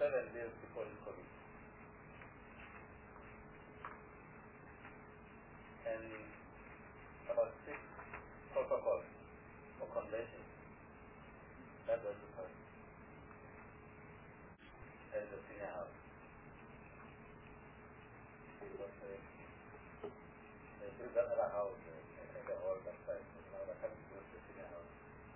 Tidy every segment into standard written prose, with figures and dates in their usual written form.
7 days before his COVID. And about 6 protocols or conventions. That was the first. As a senior house. It was a other house at the hall that side. Now the house was the senior house.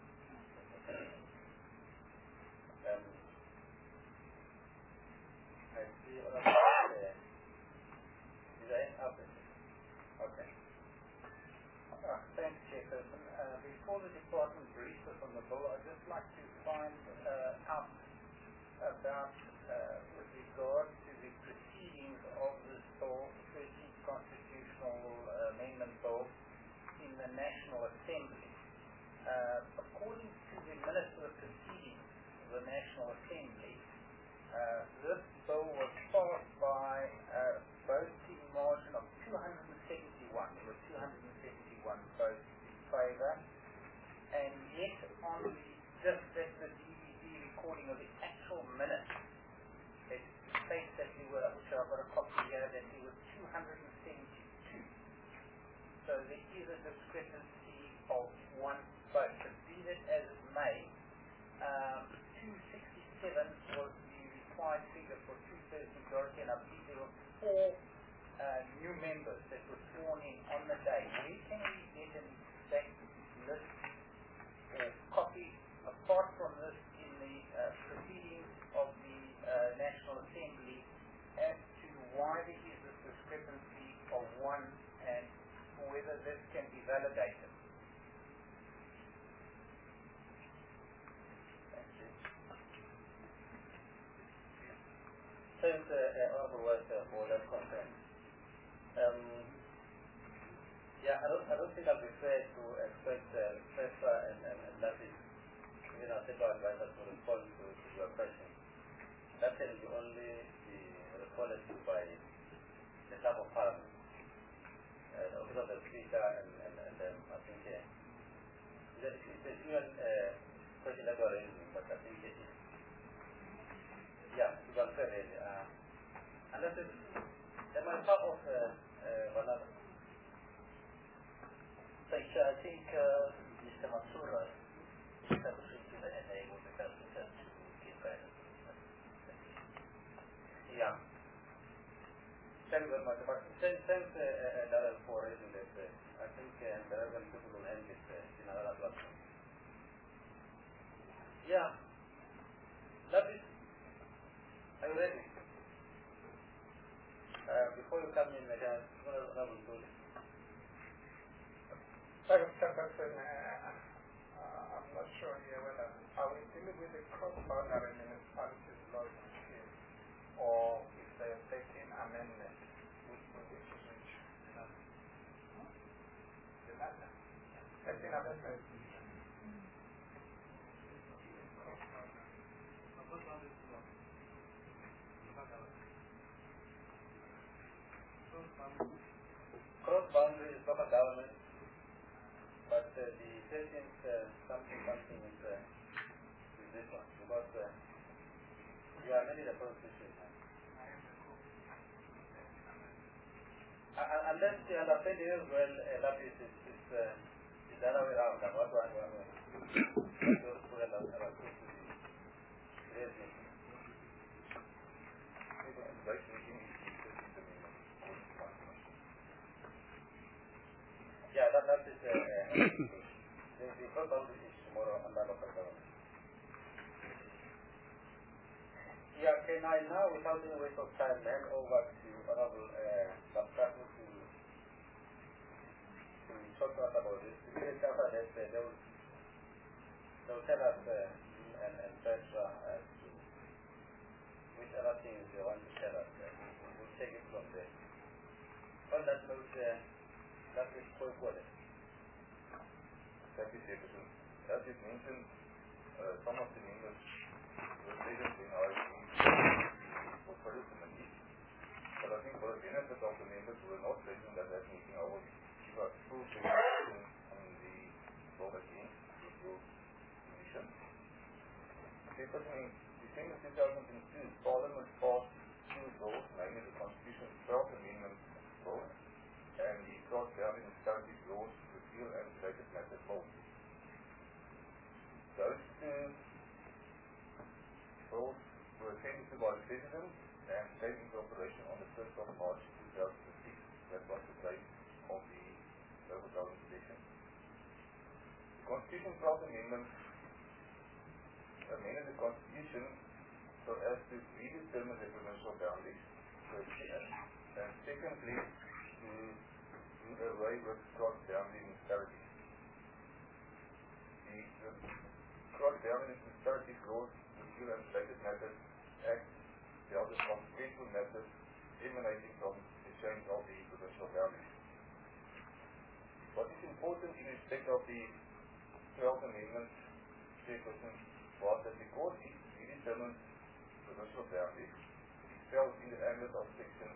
I see all of that. Is that up? Okay. Thanks, Chairperson. Before the department briefs us on the bill, I'd just like to find out about, with regard to the proceedings of this bill, 13th Constitutional Amendment Bill, in the National Assembly. According to the minutes of the proceedings of the National Assembly, this bill was passed by voting margin of 271. There were 271 votes in favour, and yet on just at the DVD recording of the actual minutes, it states that there were, which I've got a copy here, that there were 272. So there is a discrepancy of one vote. But be that as it may, 267 was the required figure for two-thirds majority, and I believe there were 4 new members that were sworn in on the day. Where can we get an exact list or copy, apart from this, in the proceedings of the National Assembly, as to why there is this discrepancy of one and whether this can be validated? Thank you. Since Honorable was for that concern. Yeah, I don't think I'll be fair to expect PESA and nothing. Even our technical advisors will respond to your question. That can be only be responded to by the staff of Parliament, the Office of the Speaker, and I think it's a human question that we're raising, but I think it is. Yeah, you can say it. And that is, am I part of one other? Thank you. I think Mr. Matsura is establishing to the NA will be best to give guidance. Yeah. Thanks very much. But thanks Darrell for raising this. I think the relevant people will end this in another platform. Yeah. That is. Are you ready? Before you come in, I will do this. Mr. Person, I'm not sure here whether are we dealing with the cross-boundary municipalities laws here, or is there a 13th amendment which is which? The latter. 13th amendment. Cross-boundary is local government. But the 13th something is this one, because you are amending the constitution. Unless you understand it as well, that is the other way around. What do I yeah, that is the first boundary is tomorrow under local government. Yeah, can I now, without any waste of time, hand over to Honorable Baptiste to talk to us about this? Because after that, they will tell us and Petra as to which other things they want to tell us. We'll take it from there. On that note, that is so good. Thank you, Chairperson. As you mentioned, some of the members were present in our portfolio committee. But I think for the benefit of the members who were not present at that meeting, I will give a full presentation on the law again, the Commission. Chairperson, the December 2002, Parliament passed two bills, namely the Constitution 12th Amendment Bill and the Cross-Boundary Disparity Laws Repeal and Related Matters Bill. Those two bills were attended to by the President and came into operation on the 1st of March 2006. That was the date of the local government election. The Constitution 12th Amendment amended the Constitution so as to redetermine the provincial boundaries, and secondly, to do away with cross-boundary municipalities. The Cross-Boundary Municipalities Laws, Repeal and Related Matters Act dealt with consequential matters emanating from the change of the provincial boundaries. What is important in respect of the 12th Amendment Chairperson was that because it redetermined provincial boundaries, it fell in the ambit of Section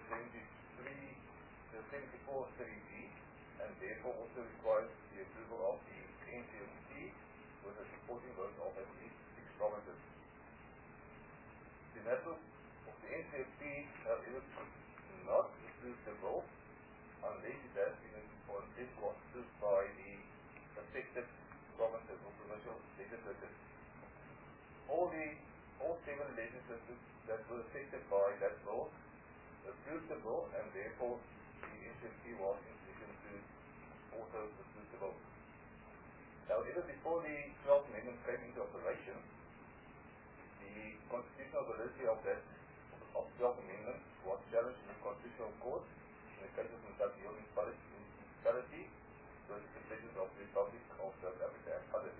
74(3)(b) and therefore also requires the approval of the NCFC with a supporting vote of at least 6 provinces. The matter of the NCFC, however, did not approve the bill unless it has been approved by the affected provinces or provincial legislatures. All 7 legislatures that were affected by that bill approved the bill, and therefore the NCFC was in position to also approve the bill. However, before the 12th Amendment came into operation, the constitutional validity of the 12th Amendment was challenged in the Constitutional Court in the case of Municipal Municipality versus the President of the Republic of South Africa and others.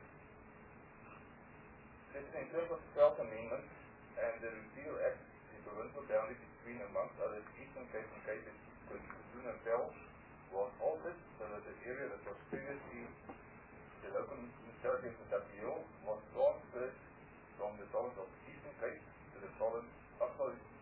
In terms of the 12th Amendment and the Repeal Act, the provincial boundary between, amongst others, Eastern Cape and KwaZulu-Natal was altered so that the area that was previously the local municipality of Mutabio was transferred from the province of Eastern Cape to the province of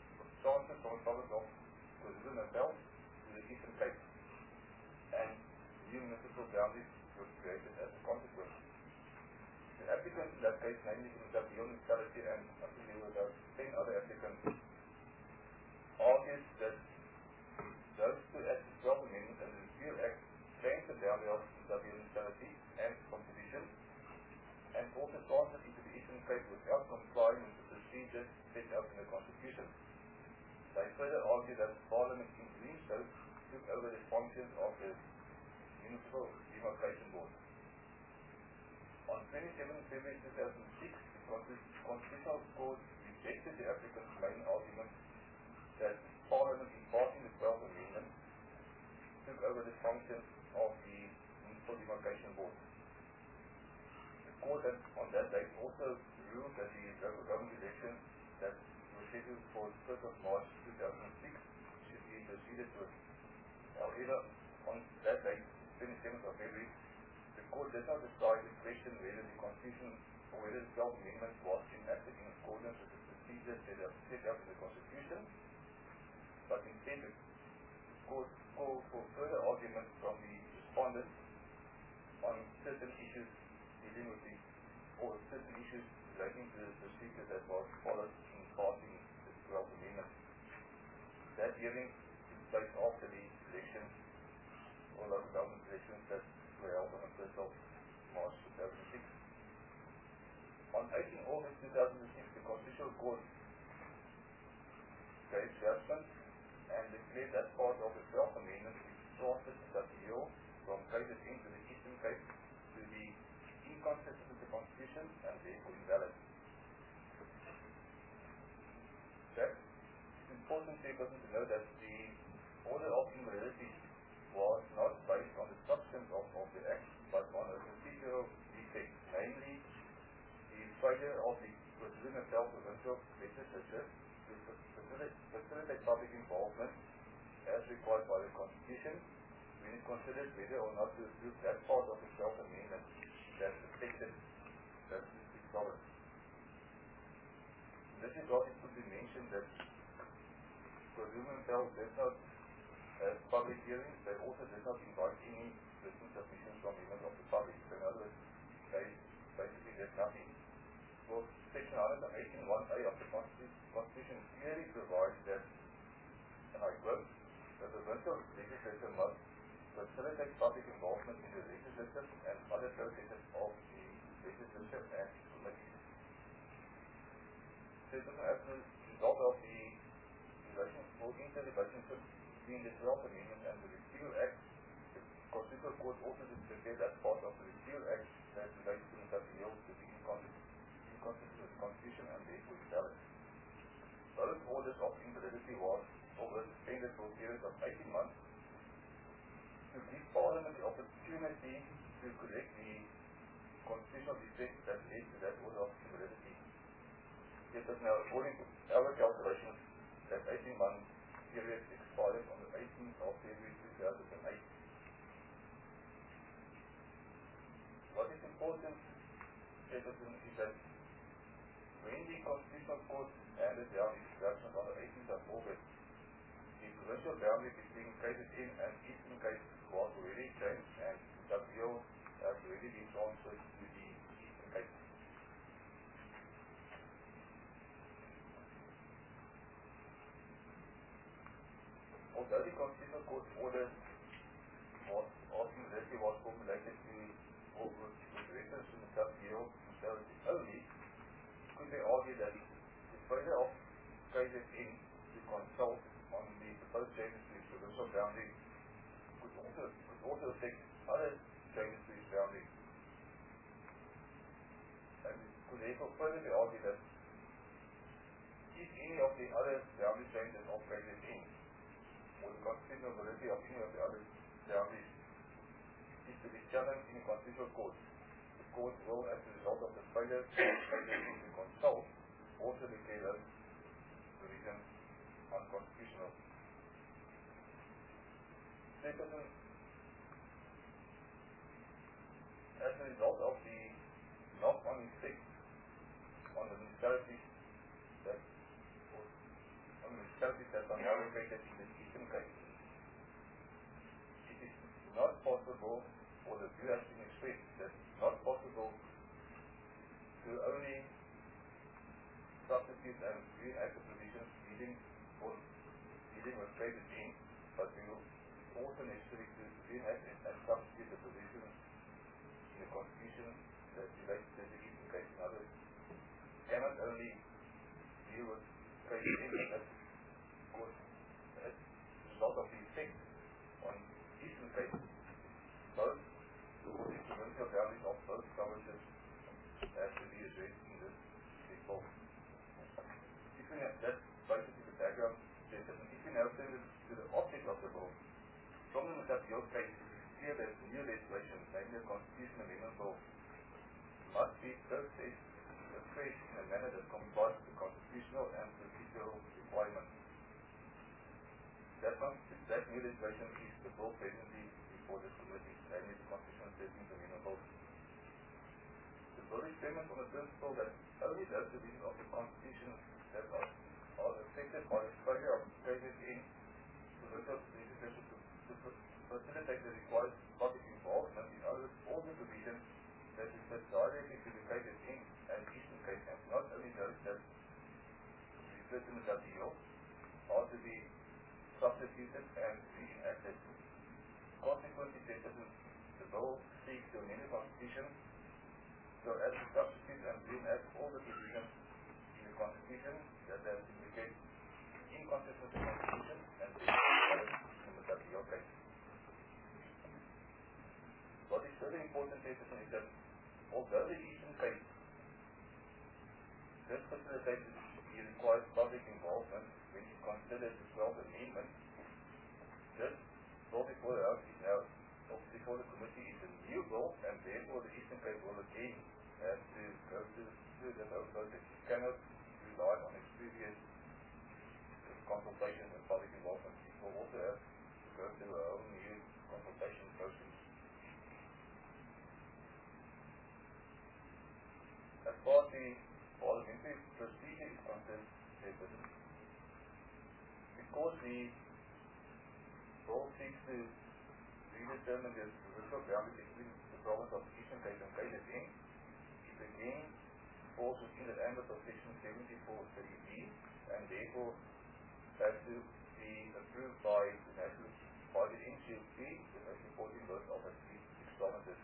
KwaZulu-Natal to the Eastern Cape, and new municipal boundaries were created as a consequence. The applicants in that case, namely the Mutabio municipality and I think there were about 10 other applicants, argued that those two acts, the 12th Amendment and the Repeal Act, changed the boundary of Mutabio municipality and composition, and also transferred into the Eastern Cape without complying with the procedures set out in the Constitution. They further argued that Parliament in doing so took over the functions of the Municipal Demarcation Board. On 27 February 2006, the Constitutional Court rejected the applicant's main argument that Parliament, in passing the 12th Amendment, took over the functions of the Municipal Demarcation Board. The court on that date also ruled that the local government elections that were scheduled for the 1st of March 2006 should be proceeded with. However, on that date, 27th of February, the court did not decide the question whether the Constitution or whether the 12th Amendment was enacted in accordance with the procedures set out in the Constitution, but instead the court called for further arguments from the respondents on certain issues dealing with or certain issues relating to the procedure that was followed in passing the 12th Amendment. That hearing took place after the elections or local government elections that were held on the 1st of March 2006. On 18 August 2006, the Constitutional Court gave judgment and declared that part of the 12th Amendment which transferred Mutabio from KZN to the Eastern Cape to be inconsistent with the Constitution and therefore invalid. That it's important to know that the order of invalidity was not based on the substance of the Act, but on a procedural defect, namely the failure of the KwaZulu-Natal provincial legislature to facilitate public involvement as required by the Constitution when it considered whether or not to approve that part of the 12th Amendment that affected that specific province. In this regard, it could be mentioned that KwaZulu-Natal did not have public hearings. They also did not invite any written submissions from members of the public. So in other words, they basically did nothing. Well, Section 118(1)(a) of the provincial legislature must facilitate public involvement in the legislative and other processes of the legislature and committees. Second, as a result of the relationship between the 12th Amendment and the Repeal Act, the Constitutional Court also declared as part of the Repeal Act that relates to the appeal to the Constitution and therefore invalid. Both orders of invalidity was suspended for a period of 18 months to give Parliament the opportunity to correct the constitutional defects that led to that order of invalidity. It is now, according to our calculations, that 18-month period expired on the 18th of February 2008. What is important, citizen, is that when the Constitutional Court handed down its judgment on the 18th of August, the provincial boundary between KZN and Eastern Cape was already changed and the appeal has already been transferred to the Eastern Cape. Although the Constitutional Court order was formulated to with reference to the sub-deal only, could they argue that the failure of KZN to consult on the proposed changes to its provincial boundary could also affect other changes to its boundary? And could therefore further be argued that if any of the other boundary changes of KZN or the constitutional validity of any of the other boundaries is to be challenged in the Constitutional Court, the Court will, as a result of the failure of KZN to consult, also declare those provisions unconstitutional. Secondly, as a result of the knock-on effect on the municipalities that are now located in the Eastern Cape, it is not possible, or the view has been expressed, that it is not possible to only substitute and reenact the provisions dealing with KZN, but we will also necessary to reenact and substitute the provisions in the Constitution that relates to the Eastern Cape. In other words, cannot only deal with KZN as a result of the effect on Eastern Cape. Both the provincial boundaries of both provinces has to be addressed in this report. That's basically the background. If you now turn to the object of the bill, from the Matapiot case, it is clear that the new legislation, namely the Constitutional Amendment Bill, must be processed afresh in a manner that complies with the constitutional and procedural requirements. That new legislation is the bill presently before this committee, namely the Constitutional 13th Amendment Bill. The bill is premised on the principle that only those provisions of the Constitution that are affected by the failure of KZN provincial legislation to facilitate the required public involvement. In other words, all the provisions that refer directly to the KZN and Eastern Cape, and not only those that refer to the WO, are to be substituted and reenacted. Consequently, the bill seeks to amend the Constitution so as to substitute and reenact all the provisions in the Constitution that have indicated inconsistent with the Constitution and in the WO case. What is further important is that although the Eastern Cape does facilitate the required public involvement when you consider the 12th Amendment, this bill before the House is now, before the committee, is a new bill, and therefore the Eastern Cape will again have to go through the whole process. It cannot rely on its previous consultations and public involvement. It will also have to go through a whole new consultation process. As far as the parliamentary procedure is concerned, because the bill seeks to redetermine the provincial boundary between the province of Eastern Cape and KZN, it again falls within the ambit of Section 74(3)(b), and therefore has to be approved by the National by the NCLP, the most important vote of a exoneration.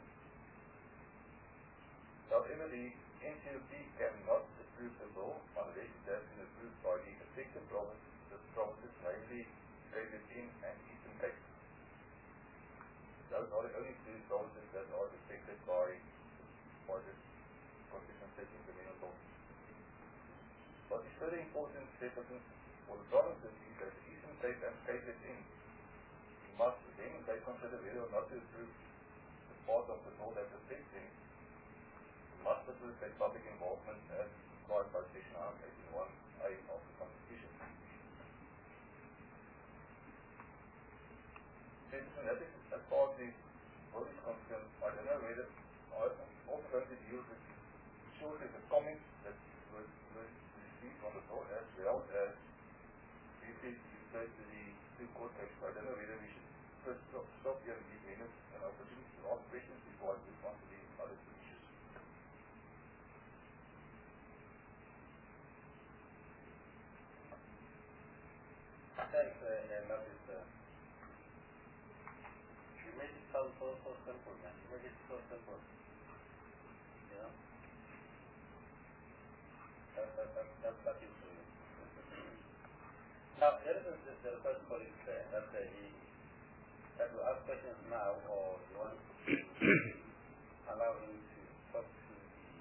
However, the NCLP cannot approve the law unless it has been approved by the affected provinces, namely KZN and Eastern Cape. Those are the only two provinces that are affected by this constitutional set implemented law. What is further important significance for the provinces is that the Eastern Cape and KZN must then they consider whether or not to approve the part of the law that affects them, must facilitate public involvement as required by Section 181A of the Constitution. As far as the vote is concerned, I don't know whether I'm also going to deal with shortly the comments that were received on the board as well as briefly refer to the two court cases. I don't know whether we should first stop here and give minutes an opportunity to ask questions before I move on to the other two issues. Thanks, you made it sound so simple, man. You made it so simple. You know? That is true. Now, here is the first colleague that will ask questions now, or you want to allow him to talk to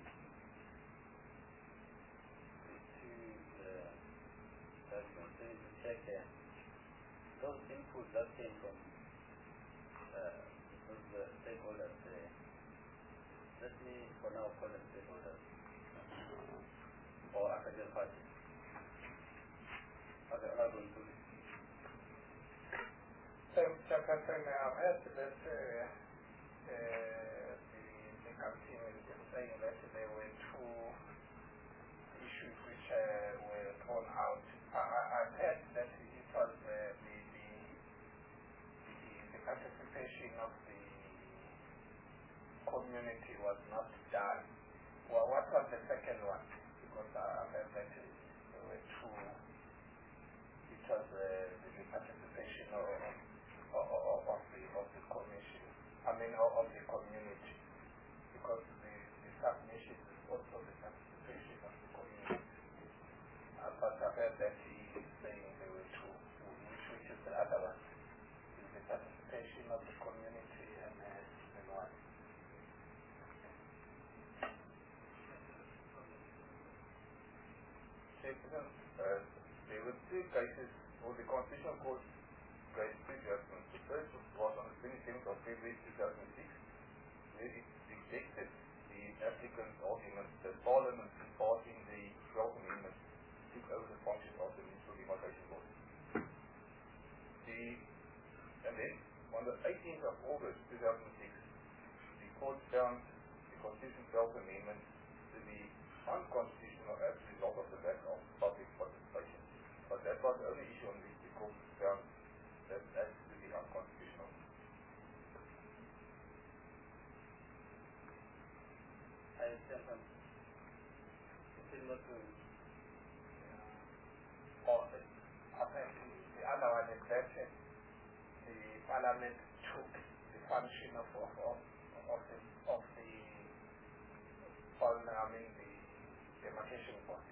the two judgments. So you need to check those inputs that came from those stakeholders. Let me, for now, call them stakeholders or affected parties. Okay, I'm not going to do this. Chairperson, I've heard that the campaign is saying that there were two issues which were thrown out. I've heard that it was the participation of the community was not done. Well, what was the second one? Because I've heard that there were two. It was the participation of the commission. I mean, of the community, because the submission is also the participation of the community. But I've heard that he is saying there were two. Which is the other one? Is the participation of the community and what? There were two cases, or the Constitutional Court raised two judgments. The first was on the 27th of February 2006, where it rejected the applicant's argument that Parliament, in passing the 12th Amendment, took over the function of the Municipal Demarcation Board. And then, on the 18th of August 2006, the court found the Constitution 12th Amendment to be unconstitutional as a result of the lack of public participation. But that was the only issue on which the court found that as to be unconstitutional. I understand them. Still not to The other one is that the Parliament took the function of the demarcation board.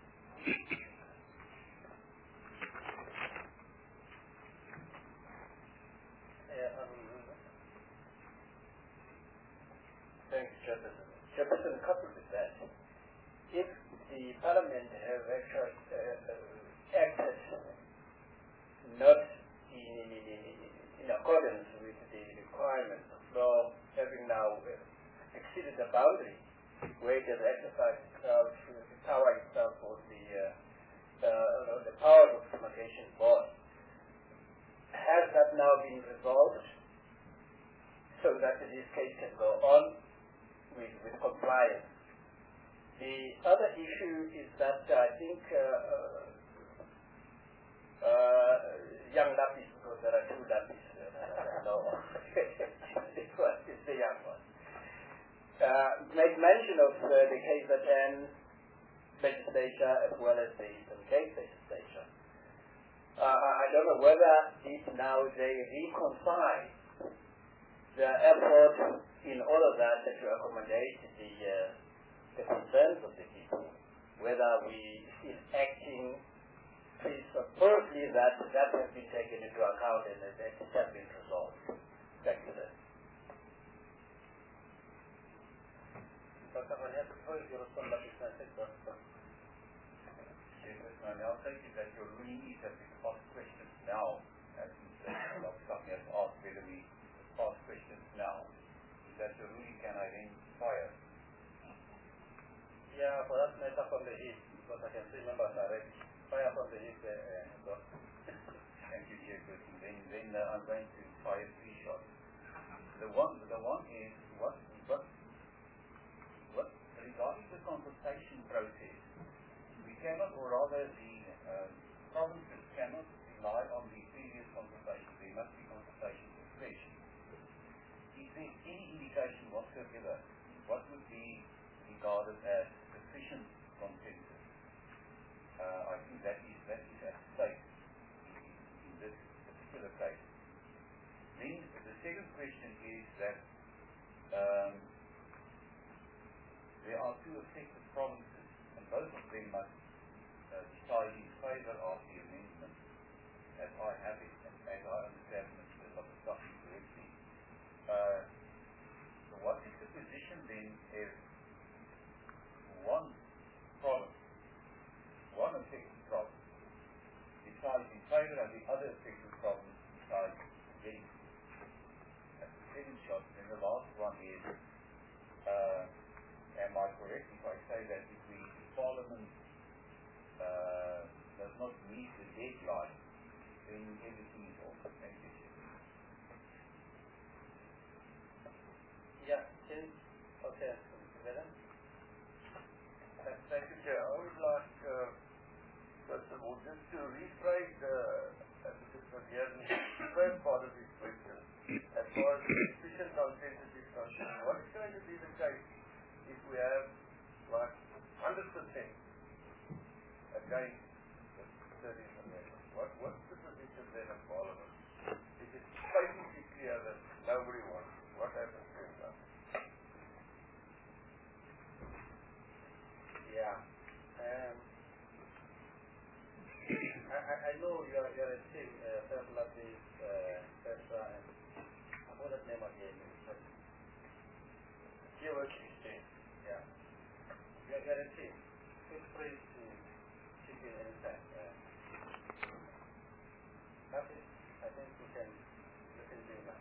Thanks, Chairperson. Chairperson, coupled with that, if the Parliament has actually acted not in accordance with the requirements of law, having now exceeded the boundary where it has exercised the power itself or the power of the demarcation board, has that now been resolved so that this case can go on with compliance? The other issue is that I think young Lapis, because there are two Lapis, this one is the young one, made mention of the KZN legislature as well as the Eastern Cape legislature. I don't however, whether if now they reconcile their effort in all of that to accommodate the concerns of the people, whether we in acting firstly that has been taken into account and that it has been resolved. Thank you, sir. I'll take it that your ruling is that we ask questions now, as instead of something else asked whether we ask questions now. Is that your ruling? Can I then fire? Yeah, for that matter from the east, because I can see members already. Fire from the east. Thank you, Chairperson. Then I'm going to fire 3 shots. The one is what regarding the consultation process. We cannot, or rather the provinces cannot rely on the previous consultation. There must be consultation afresh. Is there any indication whatsoever what would be regarded as sufficient consensus? I think that is at stake in this particular case. Then the second question is that there are 2 affected provinces, and both of them must decide in favour of the amendment, as I have it, and as I understand Mr. Lopataki correctly. So what is the position then if one province, one affected province, decides in favour and the other affected province decides against? That's the second shot. Then the last one is, am I correct if I say that if Parliament does not meet the deadline, then everything is off? Thank you. Yeah, James. Okay, Thank you, Chair. I would like, first of all, just to rephrase the first part of this question. As far as sufficient consensus is concerned, what is going to be the case if we have like 100% against the 13th Amendment? What's the position then of Parliament? If it's patently clear that nobody wants it, what happens then? Yeah. I know you're a team, people like this, Petra, and I know that name again. You're working team. Yeah. You're a team. Feel free to chip in anytime. That's it. I think we can do that.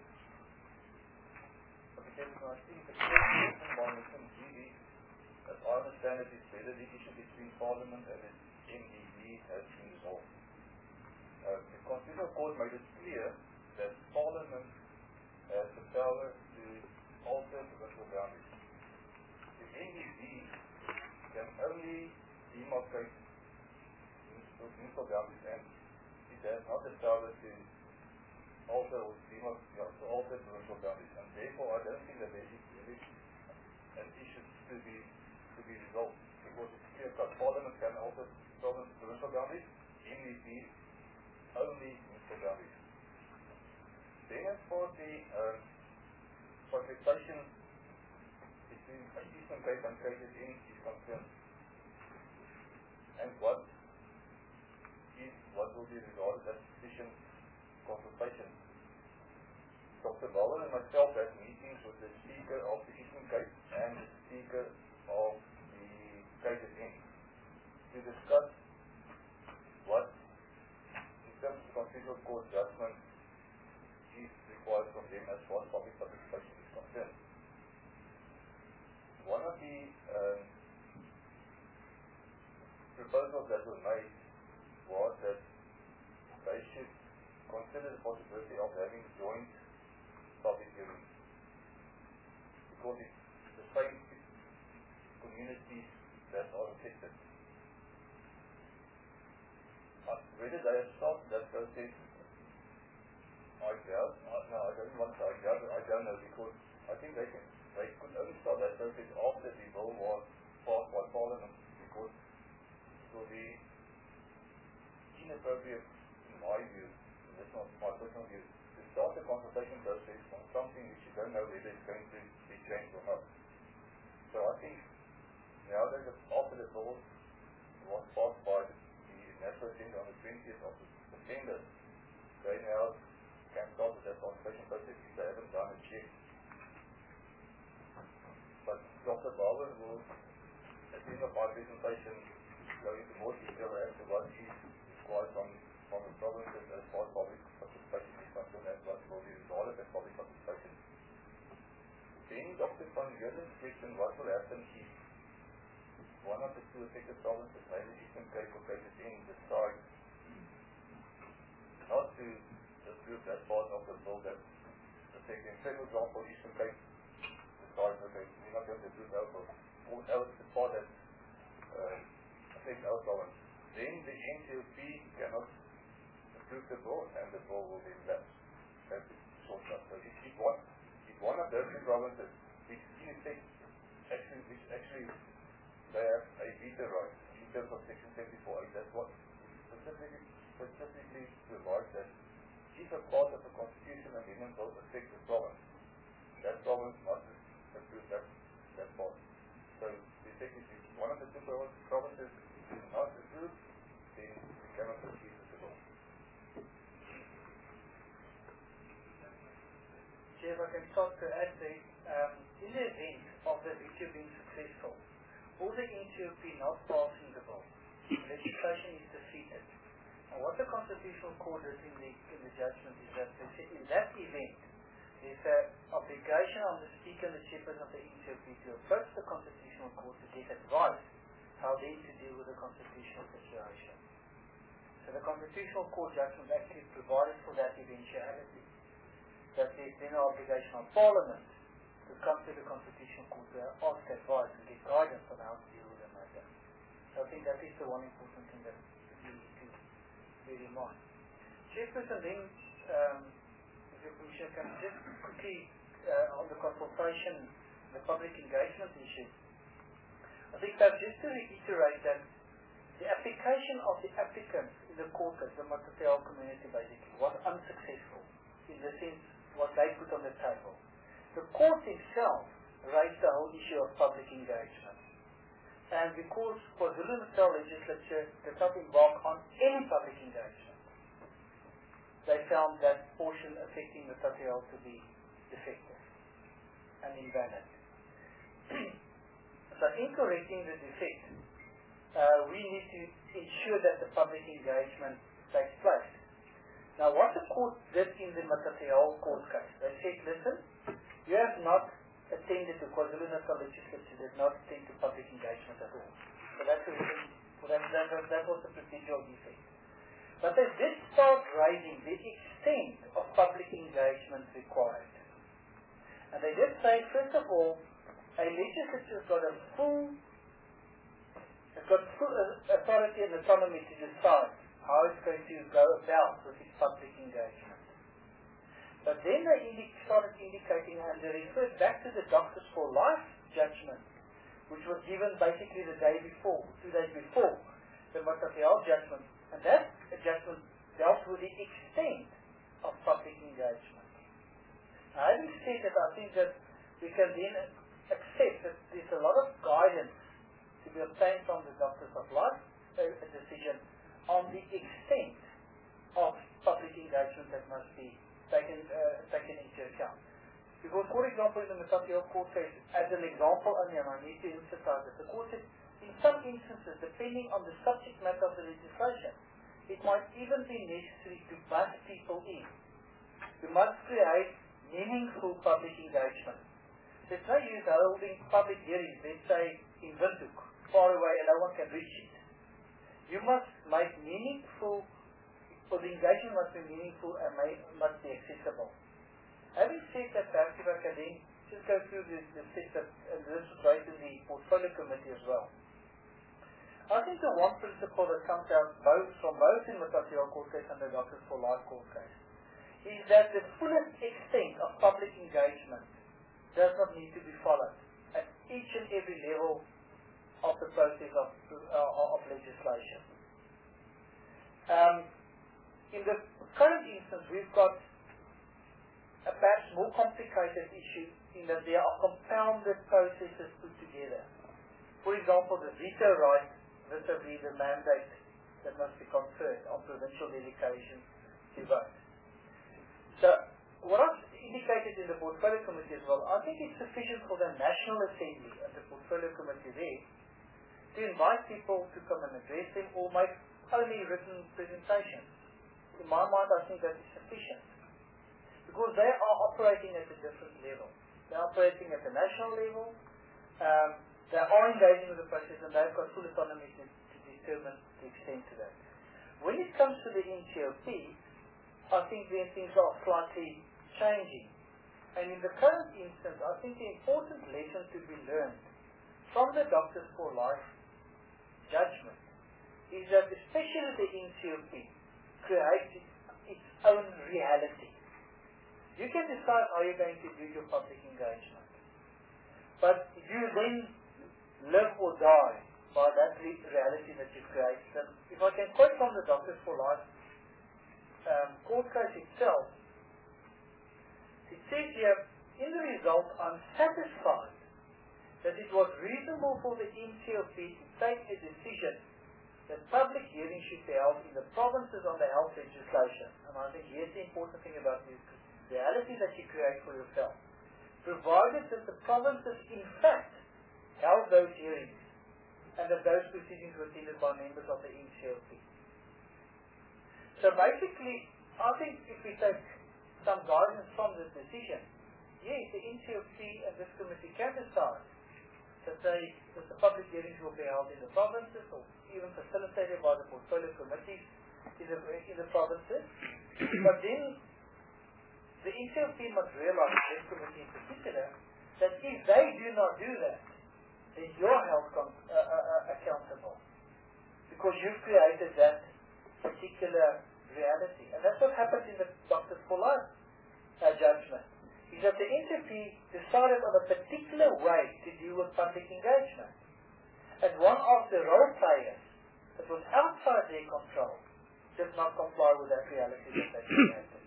Okay, so I think the question from GB, as I understand it, is whether the issue between Parliament and the NDB has been resolved. The Constitutional Court made it clear that Parliament has the power to alter provincial boundaries. The NDB can only demarcate municipal boundaries, and it has not the power to alter or alter provincial boundaries. And therefore, I don't think that there is an issue to be resolved, because it's clear that Parliament can alter provincial boundaries, NDB only municipal boundaries. Then as for the consultation between Eastern Cape and KZN is concerned, and what will be regarded as sufficient consultation. Dr. Bauer and myself had meetings with the Speaker of the Eastern Cape and the Speaker of the KZN to discuss what, in terms of Constitutional Court judgment, is required from them as far as public participation is concerned. One of the proposals that were made was that they should consider the possibility of having joint public hearings, because it's the same communities that are affected. Whether they have stopped that process, I doubt. No, I don't want to say I doubt, I don't know, because I think they could only start that process after the bill was passed by Parliament, because it will be inappropriate, in my view, that's not my personal view, to start a consultation process on something which you don't know whether it's going to be changed or not. So I think now that after the law was passed by the National Assembly on the 20th of September, they now can start with that consultation process if they haven't done it yet. But Dr. Barber will, at the end of my presentation, go into more detail as to what is required from the provinces as far as public participation is concerned and what will be regarded as public participation. Then Dr. Van Heerden's question, what will happen if one of the two affected provinces, maybe Eastern Cape or KZN, decide not to approve that part of the bill that affects them? Say, for example, Eastern Cape decides, okay, we're not going to approve our bill, or else the part that affects our province. Then the NCOP cannot approve the bill, and the bill will be lapsed. That's the short cut. So if one of those two provinces, which in effect, actually they have a veto right in terms of Section 74A, that's what specifically provides that if a part of the Constitution amendment will affect the province, that province must approve that part. So effectively, one of the two provinces is not approved, then we cannot proceed with the law. Chair, if I can start to add there, in the event of the issue being successful, or the NCOP not passing the bill, legislation is defeated. And what the Constitutional Court did in the judgment is that they said in that event, there's an obligation on the Speaker and the Chairperson of the NCOP to approach the Constitutional Court to get advice how then to deal with the constitutional situation. So the Constitutional Court judgment actually provided for that eventuality, that there's then an obligation on Parliament to come to the Constitutional Court to ask advice and get guidance on how to deal with the matter. So I think that is the one important thing that we need to bear in mind. Chairperson, then, if your Commissioner can just quickly on the consultation, the public engagement issue. I think that just to reiterate that the application of the applicants in the court case, the Matatiao community basically, was unsuccessful in the sense what they put on the table. The court itself raised the whole issue of public engagement. And because KwaZulu-Natal legislature did not embark on any public engagement, they found that portion affecting the Matatiao to be defective and invalid. So in correcting the defect, we need to ensure that the public engagement takes place. Now what the court did in the Matatiao court case, they said, listen, you have not attended to KwaZulu-Natal legislature, did not attend to public engagement at all. So that's the reason for that was the procedural defect. But they did start raising the extent of public engagement required. And they did say, first of all, a legislature has got full authority and autonomy to decide how it's going to go about with its public engagement. But then they started indicating, and they referred back to the Doctors for Life judgment, which was given basically the day before, 2 days before, the Matatiao judgment. And that judgment dealt with the extent of public engagement. Now, having said that, I think that we can then accept that there's a lot of guidance to be obtained from the Doctors of Life, a decision on the extent of public engagement that must be taken into account. Because, for example, in the Matatiao court case, as an example only, and I need to emphasize that the court said, in some instances, depending on the subject matter of the legislation, it might even be necessary to bus people in. You must create meaningful public engagement. There's no use holding public hearings, let's say, in Windhoek, far away and no one can reach it. You must make meaningful, or the engagement must be meaningful and must be accessible. Having said that, perhaps if I can then just go through the steps that, and this was raised in the portfolio committee as well. I think the one principle that comes out from both in the Matatiao court case and the Doctors for Life court case is that the fullest extent of public engagement does not need to be followed at each and every level of the process of legislation. in the current instance, we've got a perhaps more complicated issue in that there are compounded processes put together. For example, the veto right vis-a-vis the mandate that must be conferred on provincial delegations to vote. So, what I've indicated in the Portfolio Committee as well, I think it's sufficient for the National Assembly and the Portfolio Committee there to invite people to come and address them or make only written presentations. In my mind, I think that is sufficient. Because they are operating at a different level. They're operating at the national level, they are engaging with the process, and they've got full autonomy to determine the extent to that. When it comes to the NCOP, I think then things are slightly changing. And in the current instance, I think the important lesson to be learned from the Doctors for Life judgment is that especially the NCOP creates its own reality. You can decide how you're going to do your public engagement. But you then live or die by that reality that you create. And if I can quote from the Doctors for Life court case itself, it says here, in the result, I'm satisfied that it was reasonable for the NCOP to take a decision that public hearings should be held in the provinces on the health legislation. And I think here's the important thing about this reality that you create for yourself. Provided that the provinces in fact held those hearings and that those proceedings were attended by members of the NCOP. So basically, I think if we take some guidance from this decision, yes, the NCOP and this committee can decide that the public hearings will be held in the provinces or even facilitated by the portfolio committees in the provinces. But then the NCOP must realize, this committee in particular, that if they do not do that, then you're held accountable because you've created that particular reality. And that's what happened in the Doctors for Life judgment. Is that the NCOP decided on a particular way to deal with public engagement. And one of the role players that was outside their control did not comply with that reality that they created.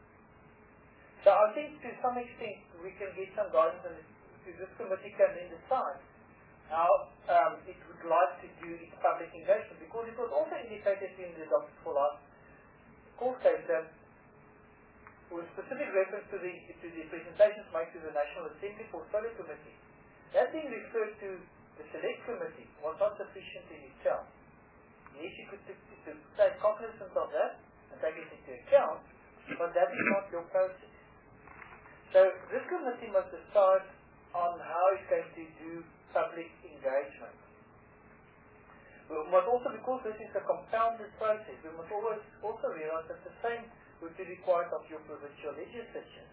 So I think to some extent we can get some guidance and this committee can then decide how it would like to do its public engagement, because it was also indicated in the Doctors for Life court case that with specific reference to the presentations made to the National Assembly Portfolio Committee, that being referred to the Select Committee was not sufficient in itself. Yes, you could take cognizance of that and take it into account, but that is not your process. So this committee must decide on how it's going to do public engagement. We must also, because this is a compounded process, we must always also realize that the same would be required of your provincial legislatures.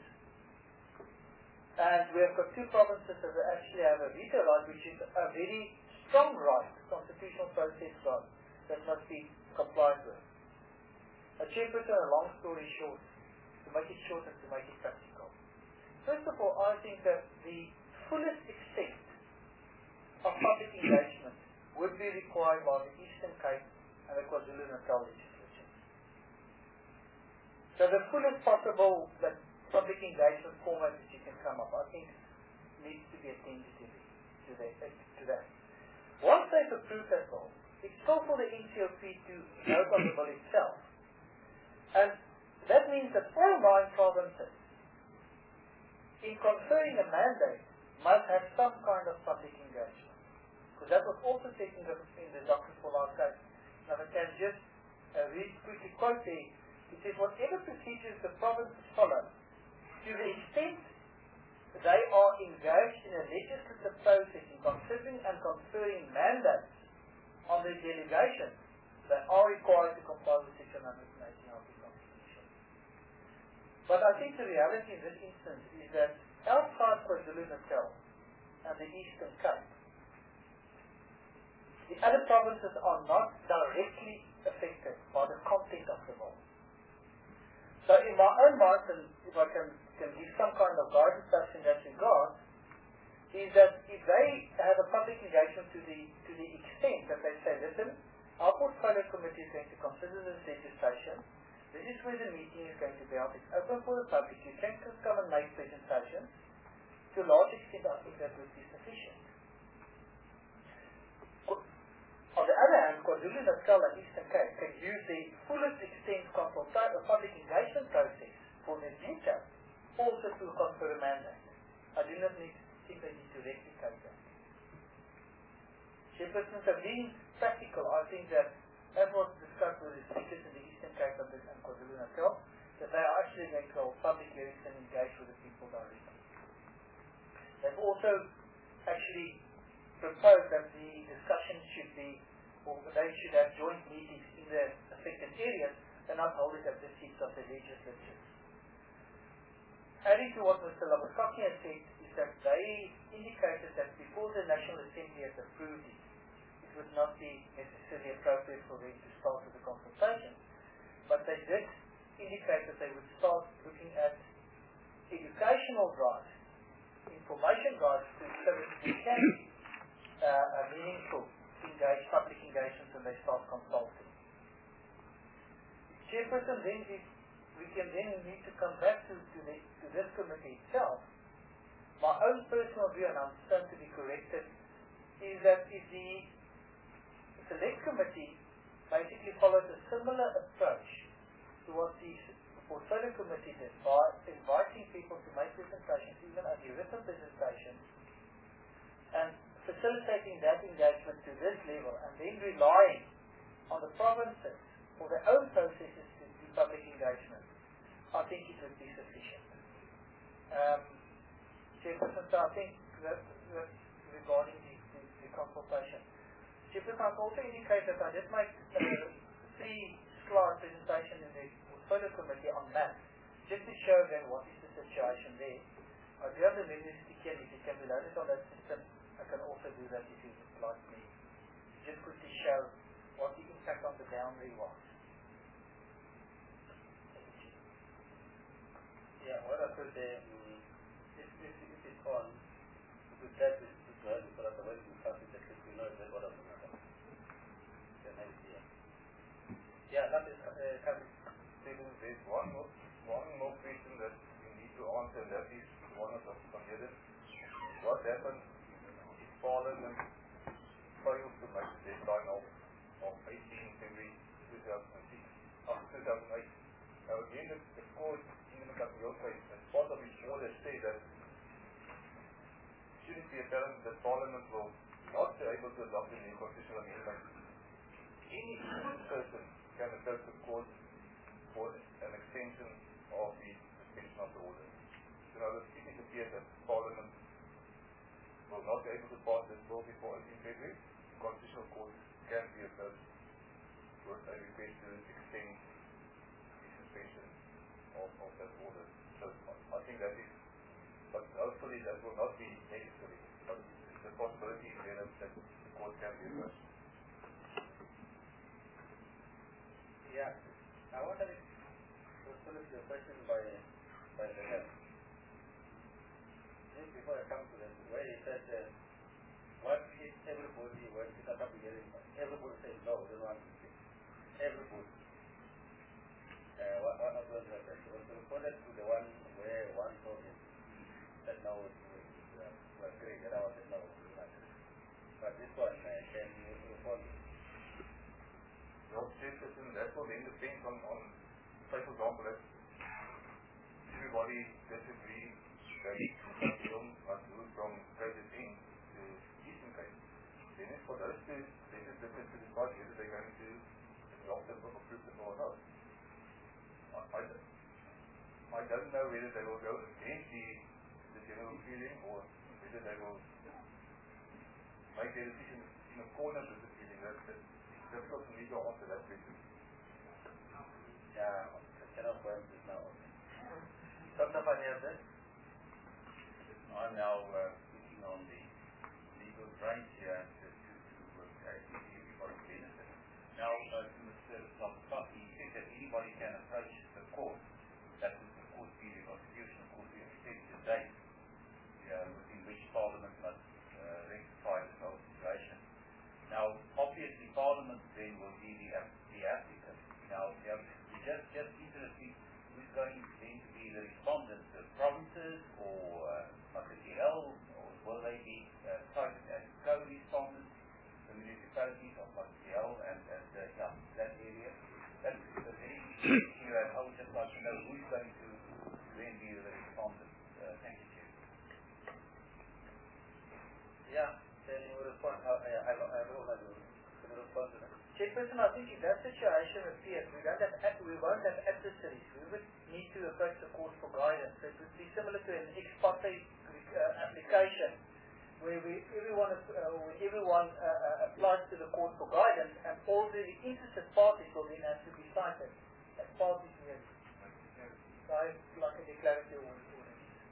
And we have got two provinces that actually have a veto right, which is a very strong right, constitutional process right, that must be complied with. A chairperson, a long story short, to make it short and to make it practical. First of all, I think that the fullest extent of public engagement would be required by the Eastern Cape and the KwaZulu-Natal legislature. So the fullest possible public engagement format that you can come up, I think, needs to be attended to that. Once they've approved that bill, it's still for the NCOP to vote on the bill itself. And that means that all 9 provinces, in conferring a mandate, must have some kind of public engagement. Because that was also taken in the Doctors for Life case. Now I can just quickly quote there. It says, whatever procedures the provinces follow, to the extent they are engaged in a legislative process in considering and conferring mandates on their delegation, they are required to comply with Section 118 of the Constitution. But I think the reality in this instance is that outside KwaZulu-Natal and the Eastern Cape, the other provinces are not directly affected by the content of the law. So in my own mind, and if I can give some kind of guidance in that regard, is that if they have a public engagement to the extent that they say, listen, our portfolio committee is going to consider this legislation, this this is where the meeting is going to be held. It's open for the public. You can come and make presentations. To a large extent, I think that would be sufficient. On the other hand, KwaZulu-Natal and Eastern Cape can use the fullest extent public engagement process for their future, also to confer a mandate. I do not think they need to replicate that. Chairperson, so being practical, I think that as was discussed with the speakers in the Eastern Cape and KwaZulu-Natal, that they are actually going to hold public hearings and engage with the people directly. They've also actually proposed that the discussion should be, or they should have joint meetings in the affected areas and not hold it at the seats of the legislatures. Adding to what Mr. Labuschagne has said is that they indicated that before the National Assembly has approved it, it would not be necessarily appropriate for them to start with the consultation. But they did indicate that they would start looking at educational drives, information drives, so that we can a meaningful public engagement when they start consulting. Chairperson, then we can then need to come back to this committee itself. My own personal view, and I'm starting to be corrected, is that if the select committee basically follows a similar approach to what the portfolio committee did by inviting people to make presentations, even as written presentations, and facilitating that engagement to this level, and then relying on the provinces for their own processes to do public engagement, I think it would be sufficient. Chairperson, so I think that regarding the consultation. Chairperson, I've also indicated that I did make a 3-slide presentation in the portfolio committee on maps, just to show them what is the situation there. I do have the memory sticker, if it can be loaded on that system, I can also do that if you would like me. Just quickly show what the impact on the boundary was. Yeah, what I could say, if it's on, we could test it as well, because otherwise we can't see that we know exactly what I'm doing. Yeah, that is coming. There's one more question that we need to answer, and that is one of the considered. What happens if Parliament fails to make the deadline of 18 February 2008? Now again, the court in the Kapiol case, as part of its order, say that should it be apparent that Parliament will not be able to adopt a new constitutional amendment, any person can approach the court for an extension of the suspension of the order. So now if it appears that Parliament will not be able to pass this law before 18 February, the Constitutional Court can be approached with a request to extend the suspension of that order. So I think that is, but hopefully that will not be necessary, but the possibility is there that the court can be approached. Yeah, I wonder if to the question by the head. Just before I come to that, where he said, what if everybody were to set up a hearing? Everybody says no, they don't want to speak. Everybody. What was that? It was responded to the one where one told him that no, was great, that I was no, but this one can respond. That will then depend on say for example, if everybody disagrees that the film must move from KZN to Eastern Cape, then it's for those two legislators to decide whether they're going to adopt it or approve it or not. I don't know whether they will go against the general feeling or whether they will make their decision in accordance with the feeling. It's difficult for me to answer that question. Yeah, I cannot go into now. Dr. Van Heerden? I'm now speaking on the legal rights here to everybody's benefit. Now, to Mr. Labuschagne, he said that anybody can approach the court. That is the court be the constitutional court be extended the date within which Parliament must rectify this whole situation. Now, obviously, Parliament then will be the I would just like to know who's going to then be the respondent. Thank you, Chair. Yeah, then you will respond. I will respond to that. Chairperson, I think if that situation appears, we won't have adversaries. We would need to approach the court for guidance. It would be similar to an ex parte application, where everyone applies to the court for guidance, and all the interested parties will then have to be cited as parties here. So it's like a declarative order.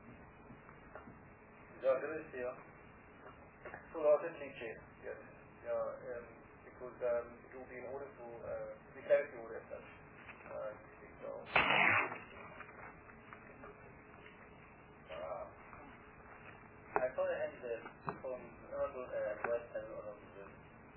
Is that correct, yeah? Full auditly, Chair. Yes. Yeah, because it will be in order to declarative order as such. So. I saw a hand from Honorable West and Honorable Wilson.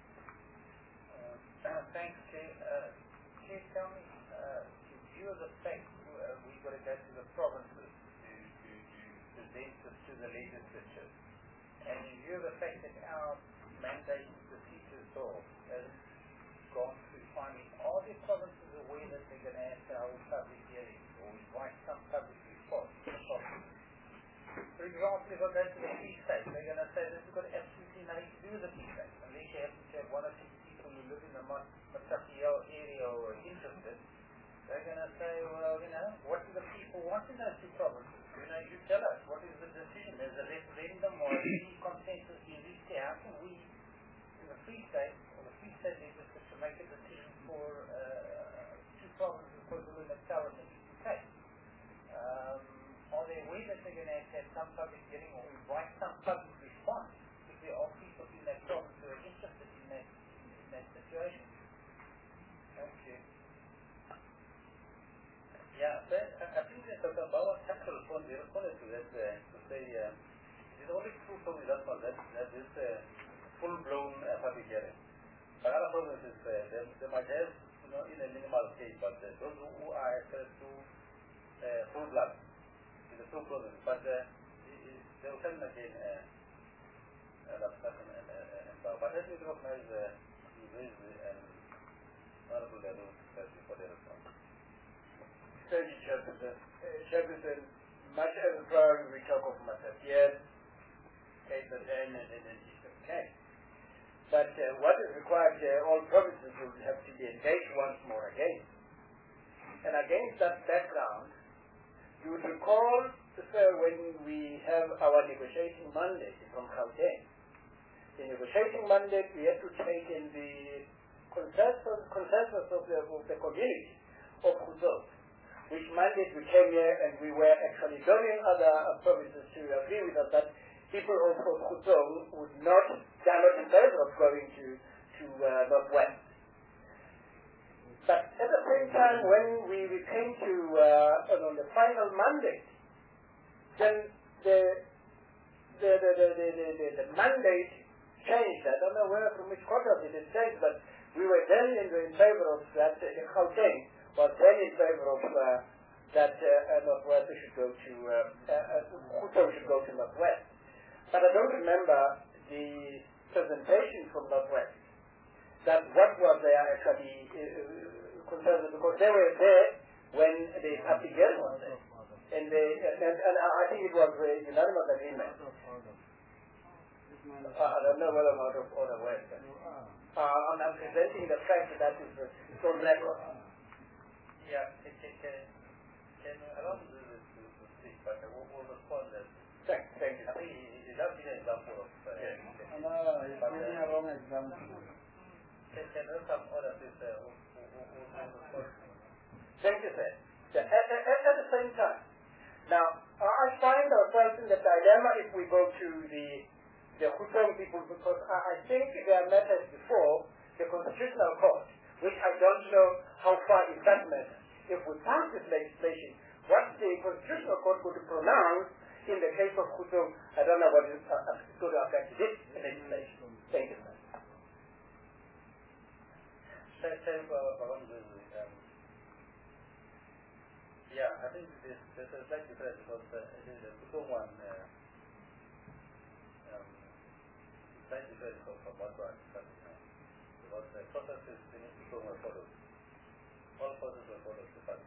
Thanks, Chair. Can you tell me, in view of the fact we've got to go to the provinces to present this to the legislature, and in view of the fact that our mandate procedure bill has gone through finally, are the provinces aware that they're going to have to hold public hearings or invite some public response to the province? For example, if I go to the Free State, they're going to say this has got absolutely nothing to do with the Free State, unless you happen to have one or two people who live in the Matatiel area or are interested. They're going to say, well, what do the people want in those two provinces? You tell us, what is the decision? There's a referendum or any consensus being reached here. How can we, in the Free State, or the Free State legislature, make a decision for two provinces, KwaZulu-Natal and the Eastern Cape? Are they aware that they're going to have some public hearing or invite some public response if there are people in that province who are interested in that situation? Thank you. Yeah, I think that Dr. Bawa has responded to that to say it is only true for that one that is full-blown public hearing. But other provinces, they might have, in a minimal case, but those who are access to full blood in the two provinces, but they will come again that person and but let me recognize the honorable level for their response. Thank you, Chairperson. Chairperson, much as prior we talk of Matatiel, KZN, and then Eastern Cape. But what is required, all provinces will have to be engaged once more again. And against that background, you would recall, when we have our negotiating mandate from Gauteng. The negotiating mandate, we have to take in the consensus of the community of Khuzong, which mandate we came here and we were actually joining other provinces to agree with us that people of Khuzong they are not in favor of going to Northwest. But at the same time, when we came to on the final mandate, then the mandate changed. I don't know where from which quarter it is changed, but we were then in favor of that. Gauteng was then in favor of that Northwest should go to Khuzong should go to Northwest. But I don't remember the presentation from Northwest. That what was their actually concerned, because they were there when the public hearing was there. And I think it was a unanimous agreement. I don't know whether or not of other ways. I'm presenting the fact that is on record. Yeah, can allow me to speak, but I will respond that. Thank you. I think it does give an example of no, it's only a wrong example. Can some others Thank you, sir. At the same time, now I find ourselves in the dilemma if we go to the Khuzong people, because I think there are matters before the Constitutional Court, which I don't know how far is that matter. If we pass this legislation, what the Constitutional Court would pronounce in the case of Khuzong, I don't know what is going to affect this legislation. Thank you, sir. Yeah, I think there's a slight difference because the Khuzong one slight difference from what was because the processes in Khuzong were followed. All processes were followed. But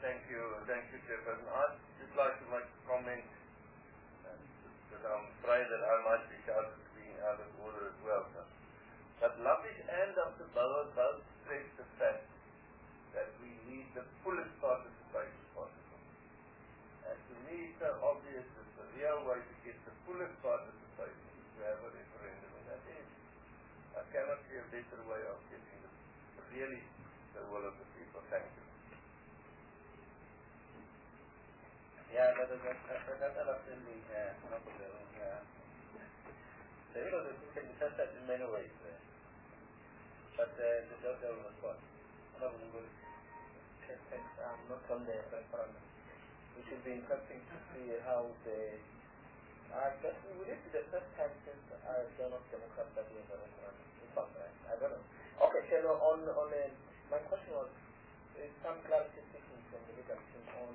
Thank you, Chairperson. I'd just like to make a comment that I'm afraid that I might be shouted to being out of order as well. But Lappish and Dr. Bauer both stress the fact that we need the fullest participation possible. And to me it's so obvious that the real way to get the fullest participation is to have a referendum, and that is, I cannot see a better way of getting really the will of the people. Thank you. Yeah, that's absolutely not the system can be tested in many ways. But the job was what? I'm not from the referendum. It should be interesting to see how the we need to the first time since I don't know Democrats are doing the referendum. It's not right. I don't know. Okay, so on my question was some clarification from the legal team on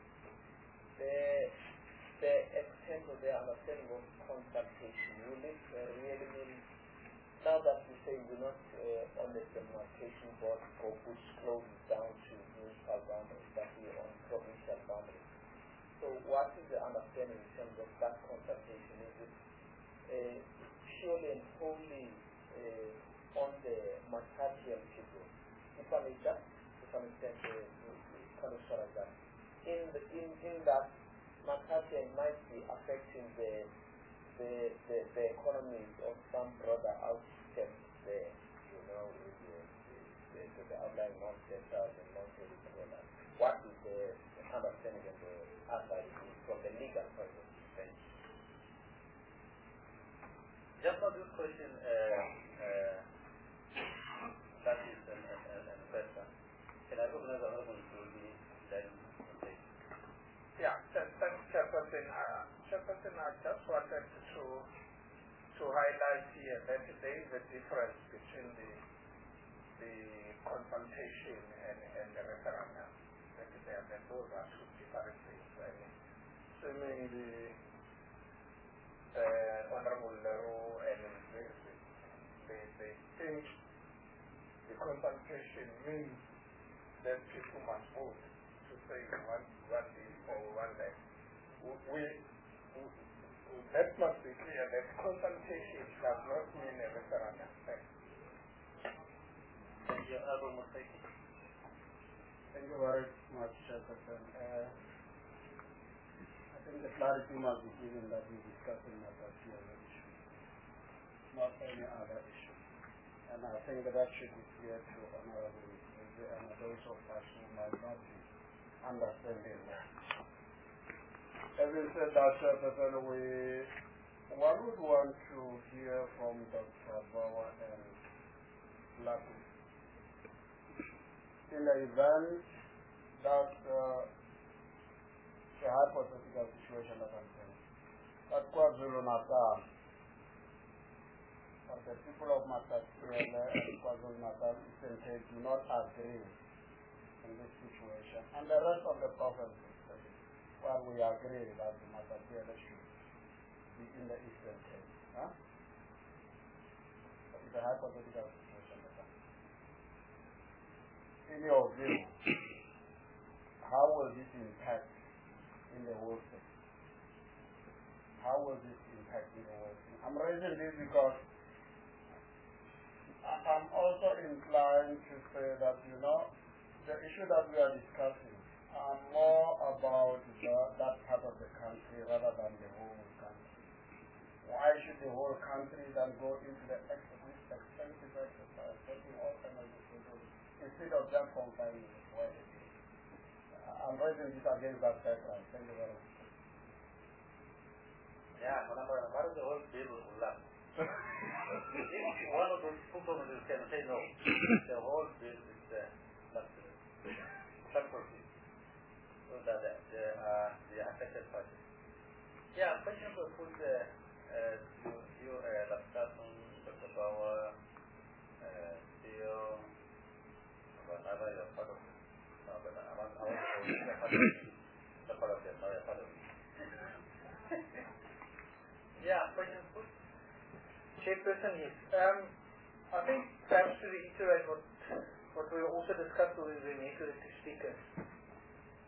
the extent of the understanding of consultation. Will it really mean, now that we say we're not on the demarcation board scope which closes down to municipal boundaries, but we're on provincial boundaries. So what is the understanding in terms of that consultation? Is it purely and wholly on the Matapian people? If I may just, to some extent, kind of sort of that. In that Matapian might be affecting the economies of some broader outskirts there, you know, in the outlying non-centers and non-cities and all that. What is the understanding of the outside from the legal point of view? Just for this question, that is an question. Can I recognize the other one to be then? Yeah, thanks, Chairperson. Chairperson, I just wanted to highlight here that there is a difference between the consultation and the referendum. That those are two different things. Assuming the Honorable Leroux and they think the consultation means that people must vote to say one this or one that. That must be clear that consultation does not mean a referendum. Thank you, Abu Mustaki. Thank you very much, Chairperson. I think the clarity must be given that we discussing Matapian issue, not any other issue. And I think that should be clear to Honorable and those of us who might not be understanding that. Having said that, Chairperson, one would want to hear from Dr. Bauer and Lappish. In the event that the hypothetical situation that I'm saying, that KwaZulu-Natal, that the people of Matapian and KwaZulu-Natal do not agree in this situation, and the rest of the provinces, well, we agree that the Matapian should be in the Eastern Cape. That is a hypothetical situation. In your view, how will this impact in the whole thing? How will this impact in the whole thing? I'm raising this because I'm also inclined to say that, you know, the issue that we are discussing are more about that part of the country rather than the whole country. Why should the whole country then go into the expensive exercise, taking all kinds of decisions, instead of just complying with what it is? I'm raising this against that background. Thank you very much. Yeah, what is the whole bill will last? One of those proponents can say no. The whole bill is not separately. So that the affected parties. Yeah, question was put you Dr. Bauer, Theo, whenever you're part of it. No, but I want to be part of it. Not a part of it. Yeah, question put. Chairperson, yes. I think perhaps to reiterate what we also discussed with the speakers.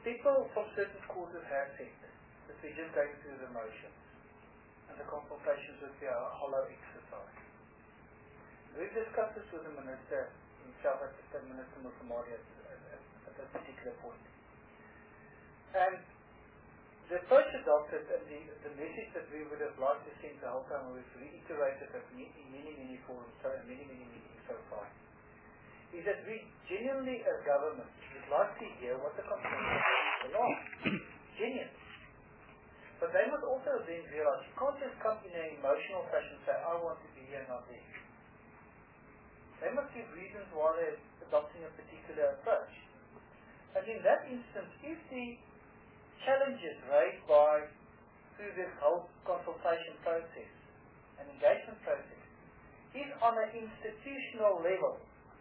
people from certain quarters have said that we're just going through the motions and the consultations would be a hollow exercise. We've discussed this with the Minister in South Africa, Minister Mufamadi at that particular point. And the approach adopted and the message that we would have liked to send the whole time, we've reiterated that in many forums, many meetings so far, is that we genuinely as government would like to hear what the concerns are. Genuinely. But they must also then realize you can't just come in an emotional fashion and say, I want to be here, not there. They must give reasons why they're adopting a particular approach. And in that instance, if the challenges raised through this whole consultation process and engagement process is on an institutional level,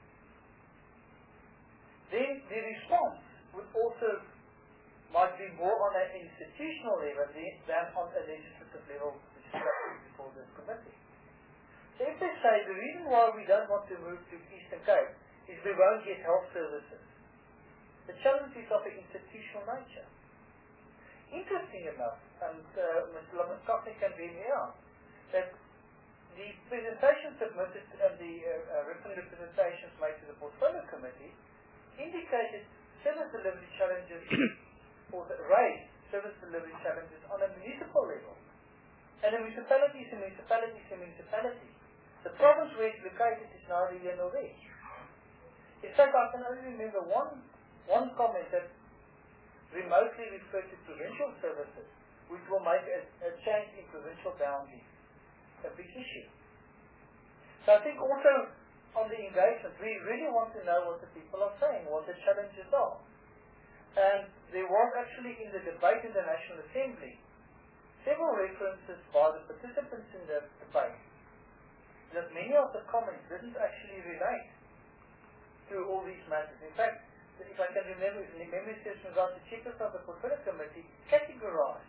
then the response would also might be more on an institutional level than on a legislative level, which is before this committee. So if they say the reason why we don't want to move to Eastern Cape is we won't get health services, the challenge is of an institutional nature. Interesting enough, and Mr. Lamascofney can bear me out, that the presentation submitted and the written representations made to the Portfolio Committee indicated service delivery challenges or raised service delivery challenges on a municipal level. And a municipality is a municipality is a municipality. The province where it's located is neither here nor there. In fact, I can only remember one comment that remotely referred to provincial services, which will make a change in provincial boundaries a big issue. So I think also on the engagement, we really want to know what the people are saying, what the challenges are. And there was actually in the debate in the National Assembly several references by the participants in the debate that many of the comments didn't actually relate to all these matters. In fact, if I can remember, if memory serves me right, the chairperson of the Portfolio Committee categorized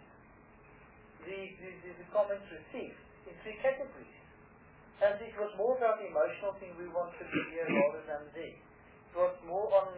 the comments received in 3 categories. And it was more about the emotional thing we wanted to hear rather than the. It was more on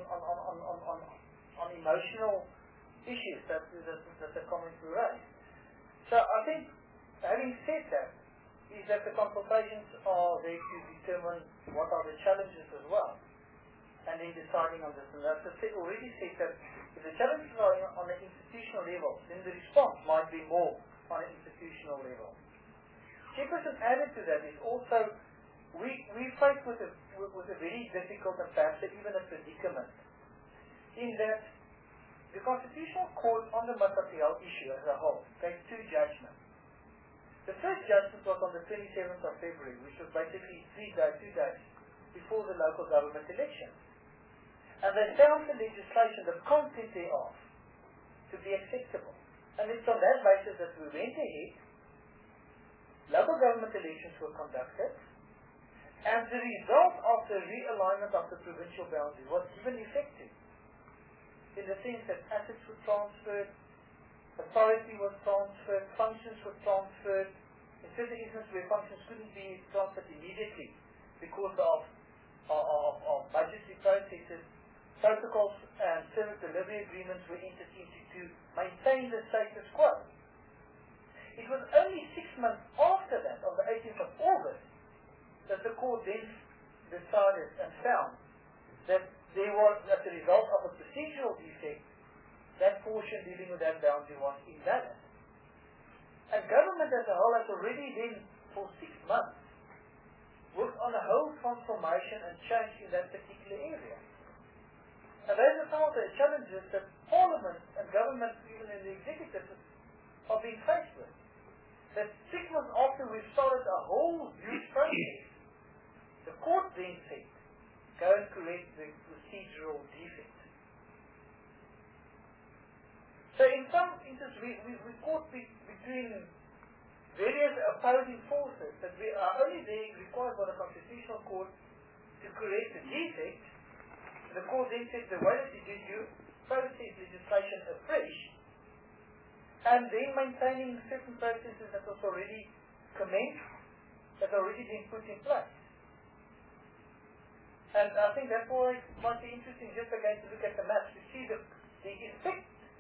emotional issues that the comments were raised. So I think, having said that, is that the consultations are there to determine what are the challenges as well, and then deciding on this. And as I already said that if the challenges are on an institutional level, then the response might be more on an institutional level. Jefferson added to that is also we face with a very difficult and perhaps even a predicament in that the Constitutional Court on the Matapel issue as a whole gave 2 judgments. The first judgment was on the 27th of February, which was basically 2 days before the local government elections. And they found the legislation, the content thereof, to be acceptable. And it's on that basis that we went ahead. Local government elections were conducted, and the result of the realignment of the provincial boundary was given effective, in the sense that assets were transferred, authority was transferred, functions were transferred. In certain instances where functions couldn't be transferred immediately because of budgetary processes, protocols and service delivery agreements were entered into to maintain the status quo. It was only 6 months after that, on the 18th of August, that the court then decided and found that there was, as a result of a procedural defect, that portion dealing with that boundary was invalid. And government as a whole has already then, for 6 months, worked on a whole transformation and change in that particular area. And those are some of the challenges that Parliament and government, even in the executive, are being faced with. That 6 months after we've started a whole huge process, the court then said, go and correct the procedural defect. So in some instances, we caught between various opposing forces that we are only there required by the Constitutional Court to correct the defect. The court then said the way that you process legislation afresh, and then maintaining certain processes that was already commenced, that are already been put in place. And I think that's why it might be interesting just again to look at the maps to see the effect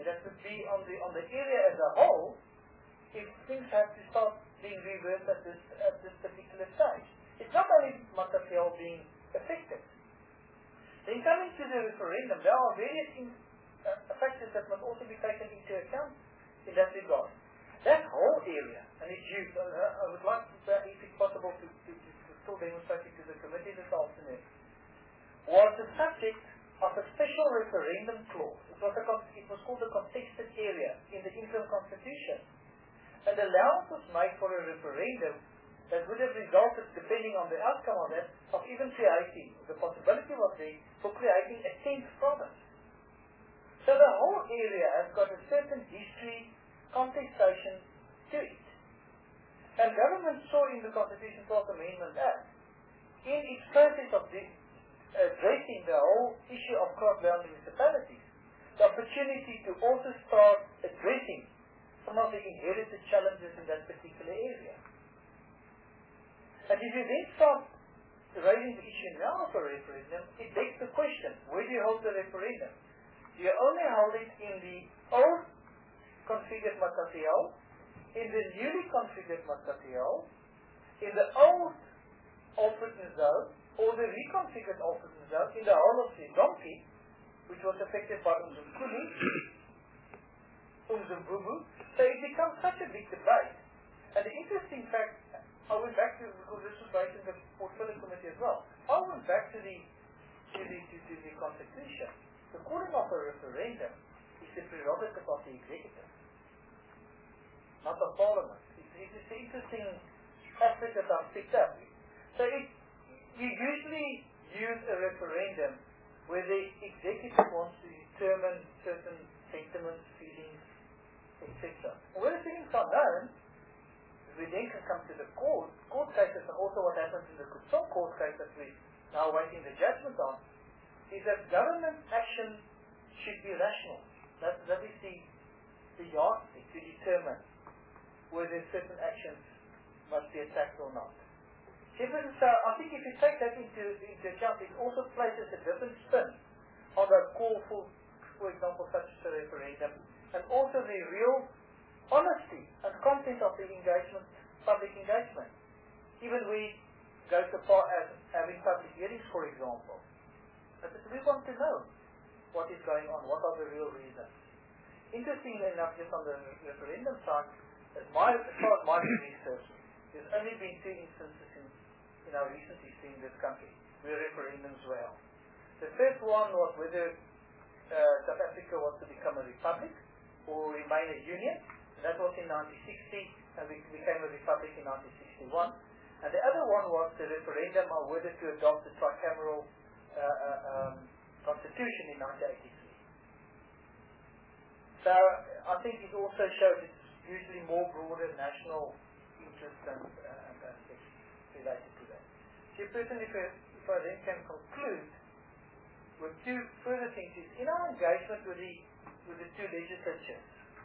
that would be on the area as a whole, if things have to start being reversed at this particular stage. It's not only Matatiao being affected. Then coming to the referendum, there are various factors that must also be taken into account in that regard. That whole area, and it's used, I would like, if it's possible, to still demonstrate it to the committee this afternoon, was the subject of a special referendum clause. It was called the contested area in the interim constitution. And allowance was made for a referendum that would have resulted, depending on the outcome of that, of even creating, the possibility was there, for creating a 10th province. So the whole area has got a certain history, contestation to it. And government saw in the Constitution 12th Amendment Act, in its process of addressing the whole issue of cross-boundary municipalities, the opportunity to also start addressing some of the inherited challenges in that particular area. And if you then start raising the issue now of a referendum, it begs the question, where do you hold the referendum? Do you only hold it in the old configured Matatiao, in the newly configured Matatiao, in the old Alfredton zone, or the reconfigured Alfredton zone, in the whole of Sidompi, which was affected by Umzimkulu, Umzimbubu. So it becomes such a big debate. And the interesting fact, I went back to, because this was based in the Portfolio Committee as well, I went back to the Constitution. The calling of a referendum is the prerogative of the executive, not of Parliament. It's an interesting aspect that I've picked up. So you usually use a referendum where the executive wants to determine certain sentiments, feelings, etc. Where the feelings are known, we then can come to the court cases, and also what happens in the Kutsong court case that we're now waiting the judgment on, is that government action should be rational. That is the yardstick to determine whether certain actions must be attacked or not. So I think if you take that into account, it also places a different spin on the call for example, such as a referendum, and also the real honesty and content of the engagement, public engagement. Even we go so far as having public hearings, for example. But we want to know what is going on, what are the real reasons. Interestingly enough, just on the referendum side, as far as my research, there's only been 2 instances in our recent history in this country where referendums were held. The first one was whether South Africa was to become a republic or remain a union. That was in 1960, and we became a republic in 1961. And the other one was the referendum on whether to adopt the tricameral constitution in 1983. So I think it also shows it's usually more broader national interest and aspects related to that. So personally, if I then can conclude with 2 further things, is in our engagement with the 2 legislatures,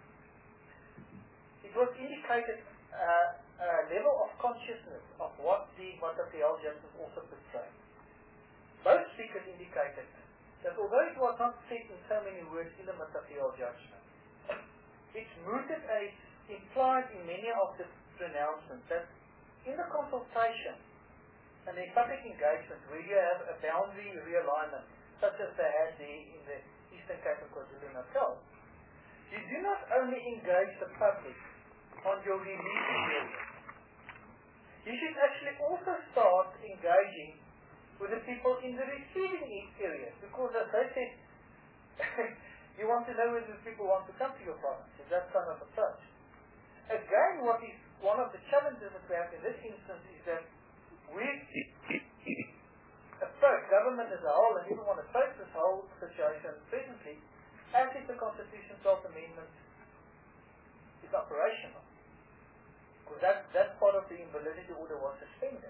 it was indicated a level of consciousness of what the Matatiao judgment also portrayed. Both speakers indicated that although it was not said in so many words in the Matatiao judgment, it's mooted and it's implied in many of the pronouncements that in the consultation and the public engagement where you have a boundary realignment, such as they had in the Eastern Cape and KwaZulu-Natal, you do not only engage the public on your releasing areas. You should actually also start engaging with the people in the receiving areas, because as I said, you want to know whether people want to come to your province. Is that kind of approach? Again, what is one of the challenges that we have in this instance is that we approach government as a whole, and even want to approach this whole situation presently as if the Constitution 12th Amendment is operational. Because that part of the invalidity order was suspended.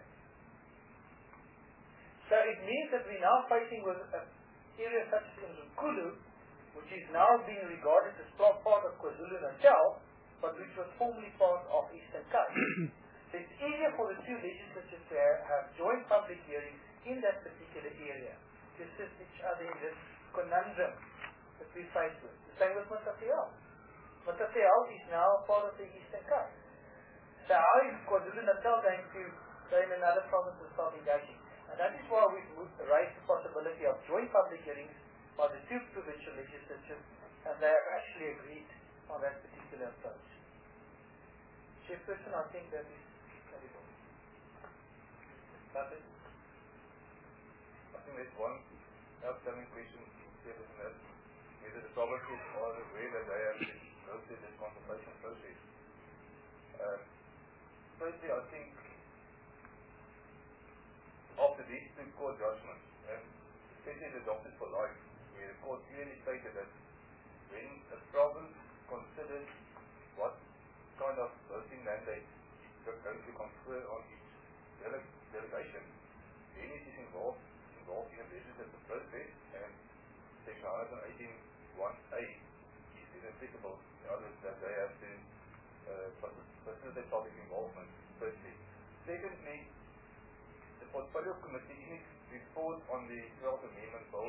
So it means that we're now facing with an area such as Umzimkulu, which is now being regarded as part of KwaZulu-Natal, but which was formerly part of Eastern Cape. So it's easier for the 2 legislatures to have joint public hearings in that particular area to assist each other in this conundrum that we're faced with. The same with Matafiel. Matafiel is now part of the Eastern Cape. So how is KwaZulu-Natal going to go in another province and start engaging? And that is why we've raised the possibility of joint public hearings by the two provincial legislatures, and they have actually agreed on that particular approach. Chairperson, I think that is all. That's it. I think there's one outstanding question here, whether the provinces are aware that they have to go through this consultation process. Firstly, I think after these two court judgments, and especially the Doctors for Life, where the court clearly stated that when a province considers what kind of voting mandate it's going to confer on each delegation, then it is involved in a legislative process, and Section 118(1)(a) is inapplicable. In other words, that they have to facilitate public involvement, firstly. Secondly, the Portfolio Committee in its report on the 12th Amendment Bill,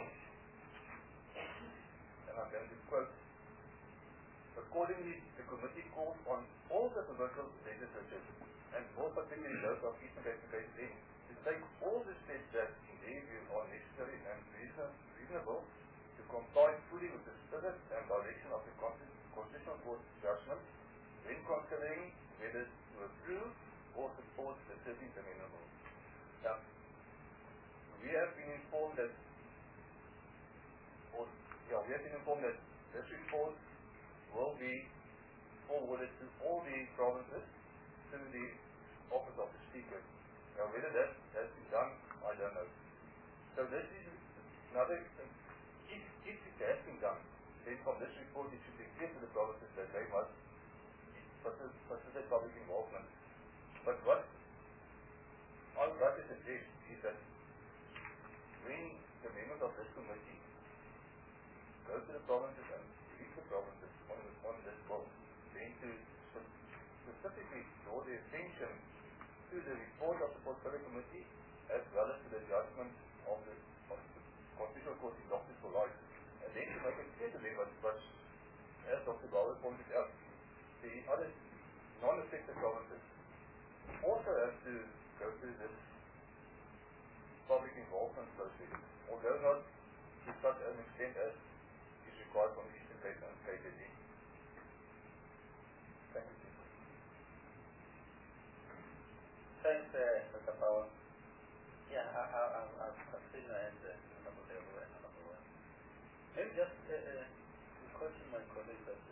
and I'm going to quote, accordingly, the committee calls on all the provincial legislatures, and more particularly those of Eastern Cape to take all the steps that in their view are necessary and reasonable to comply fully with the spirit and direction of the Constitutional Court judgment when considering whether to approve or support the 13th Amendment Bill. Now, we have been informed that this report will be forwarded to all the provinces through the Office of the Speaker. Now, whether that has been done, I don't know. So this is another, if it has been done, then from this report it should be clear to the provinces that they must facilitate public involvement. But what I would like to suggest is that when the members of this committee go to the provinces and read the provinces on this bill, then to specifically draw the attention to the report of the Portfolio Committee as well as to the judgment of the Constitutional Court in Doctors for Life, and then to make it clear to them but as Dr. Bauer pointed out, the other non-affected provinces also have to go through this public involvement process, although not to such an extent as is required from the Eastern Cape and KZN. Thank you. Thanks, Dr. Power. Yeah, I've seen the number there. Maybe just question my colleague that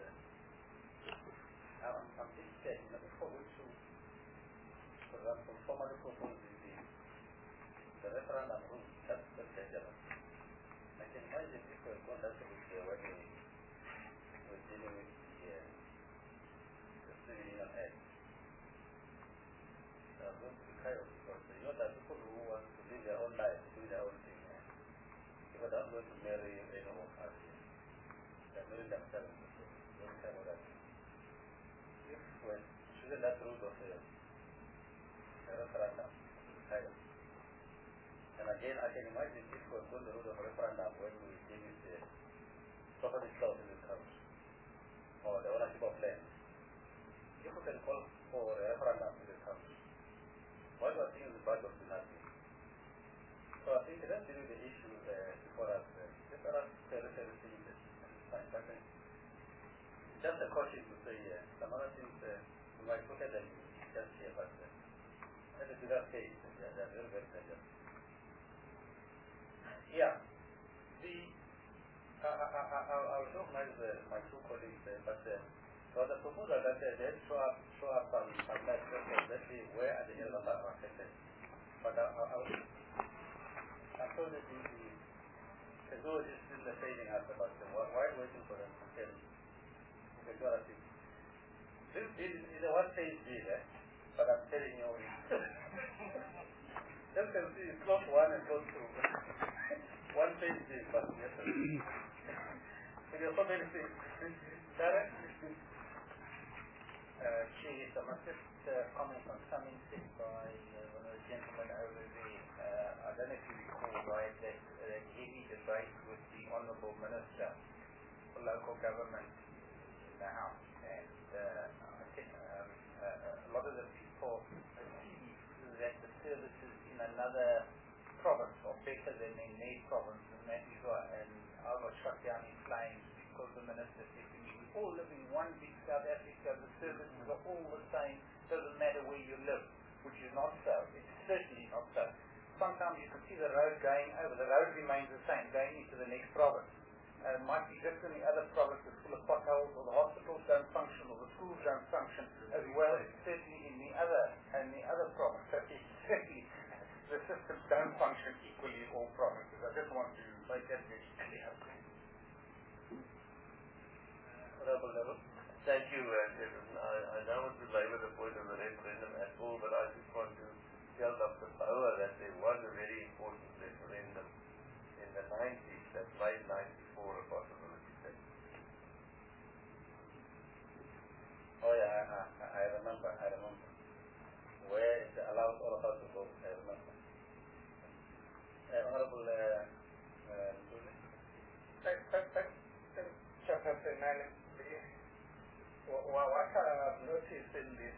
I'm interested in before we to, for example, formally propose the referendum rule. That's dangerous. I can imagine if we're going to when we're dealing with the Civil Union Act. There are going to be chaos because you know that people who want to live their own life, do their own thing. People are not going to marry anyone else. They're marrying themselves. Don't care about that. If we're choosing that route of the referendum, chaos. And again, I can imagine if we're going the route of referendum when we deal with the property clause in this country, or the ownership of land. If we can call for a referendum in this country, what do I think is the budget of the nothing? So I think that's really the issue before us. Let us very things fine. But just a caution to say some other things we might look at them just here, but that is that case, they are very, very dangerous. Yeah, I'll recognize my two colleagues, but so the proposal that they show up some nice questions, let's see where are the areas that are affected. But I'm sure that the road is still failing us about them. Why waiting for them to tell majority? This is a one-page deal, but I'm telling you, just can see close one and close two. One page deal, but yes, sir. There are so many things. Darren? Chief, I must just comment on something said by one of the gentlemen over there. I don't know if you recall, right, that heavy debate with the Honourable Minister for local government in the House, and I think a lot of the people perceive that the services in another province are better than in their province, and that is why, and I was shut down in flames because the minister said to me, we all live in one big South Africa, the services are all the same, doesn't matter where you live, which is not so. It's certainly not so. Sometimes you can see the road going over, the road remains the same, going into the next province. It might be different in the other provinces full of potholes, or the hospitals don't function, or the schools don't function as well as certainly in the other province. So it's certainly the systems don't function equally in all provinces. I just want to make that very clear. Honorable Level. Thank you, Chairman. I don't want to belabor the point of the referendum at all, but I just want to tell Dr. Bauer that there was a very important referendum in the 90s that made 94 a possibility state. Oh yeah, I remember. Where it allows all of us to vote, I remember. Honorable Chairperson, what I have noticed in this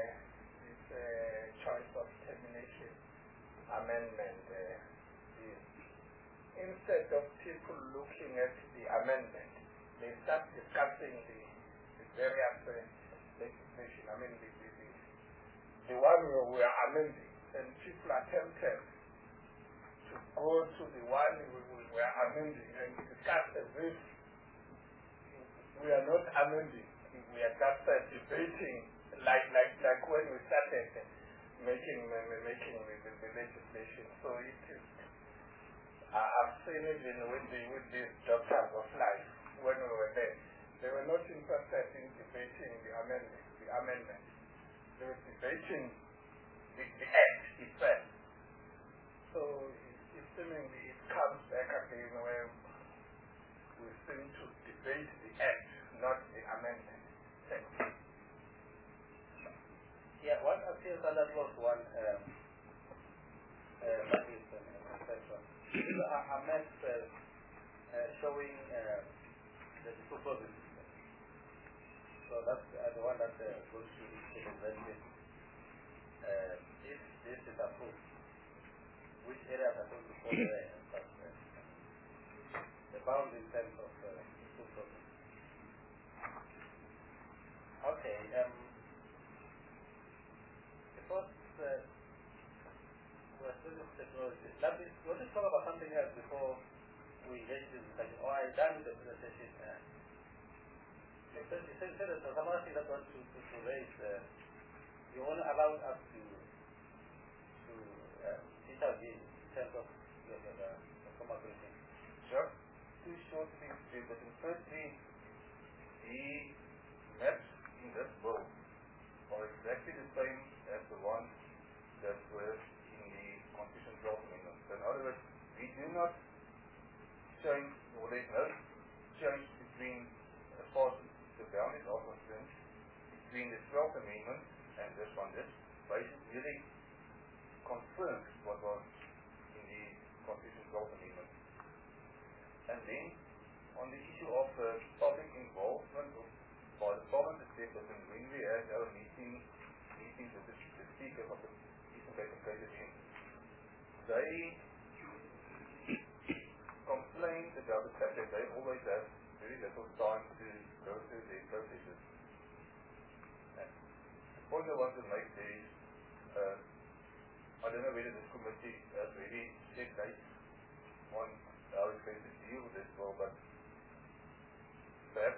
choice of termination amendment is instead of people looking at the amendment, they start discussing the various legislation. I mean, the one we are amending, and people are tempted to go to the one we are amending and discuss as if we are not amending. We are just debating, like when we started making the legislation. So it is. I've seen it with these doctors of life when we were there. They were not interested in debating the amendment. They were debating the act itself. So it seemingly it comes back again where we seem to debate the act, not the amendment. Thank you. Yeah, what appears under clause 1, that is an exception. These are amendments showing the two clauses. So that's the one that goes to the convention. If this is approved, which areas are going to fall there and such. The bound in terms of two clauses. Okay, because we're studying technology, let us talk about something else before we engage in discussion. Oh, I done with the presentation. You said there's some other thing that I want to raise. You want to allow us to intervene in terms of the formal briefing. Just two short things to but firstly, the maps in this bill are exactly the same as the ones that were in the Constitution Draft Amendment. So in other words, we do not change, or there is no change between, as far as the boundaries are concerned, between the 12th Amendment and this one. This basically really confirms what was in the Constitution Draft Amendment. And then, on the issue of public involvement by the province itself, and when we had our meetings with the speakers of the Eastern Cape President, they complained about the fact that they always have very little time to go through their processes. And the point I want to make there is, I don't know whether this committee has really set dates on how it's going to deal with this well, but perhaps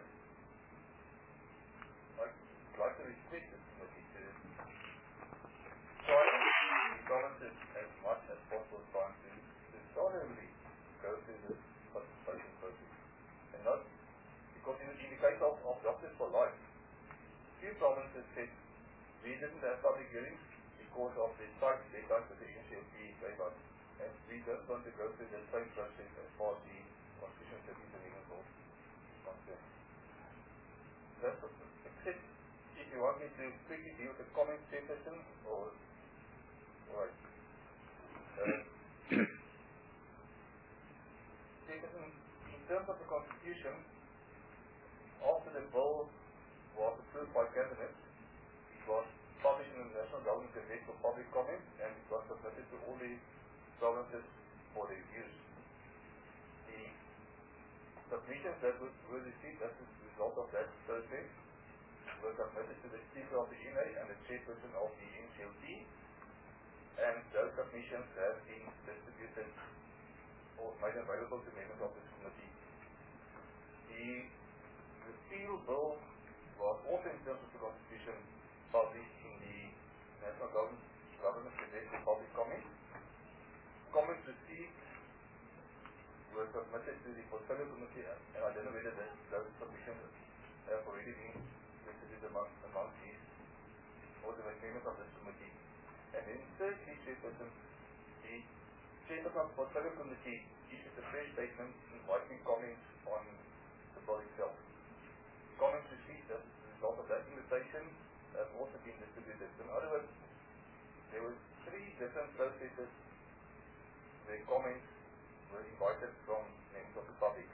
I'd like to request this committee to try to balance it as much as possible time to thoroughly go through this participation process. And not, because in the case of Doctors for Life, few provinces said we didn't have public hearings because of the tight deadlines that the NCLP gave us. And we don't want to go through the same process as far as the Constitution 13th Amendment law is concerned. That's except if you want me to quickly deal with the comment section or alright. In terms of the Constitution, bill was approved by Cabinet. It was published in the National Government Gazette for public comment, and it was submitted to all the provinces for their use. The submissions that were received as a result of that process were submitted to the Speaker of the NA and the Chairperson of the NCLT, and those submissions have been distributed or made available to members of this committee. The repeal bill was also, in terms of the Constitution, published in the National Government Gazette for public comment. Comments received were submitted to the Portfolio Committee, and I don't know whether those submissions have already been distributed among these or the members of this committee. And then thirdly, Chairperson, the Chairperson of the Portfolio Committee issued a fresh statement inviting comments on the bill itself. Comments received as a result of that invitation have also been distributed. So in other words, there were 3 different processes where comments were invited from members of the public.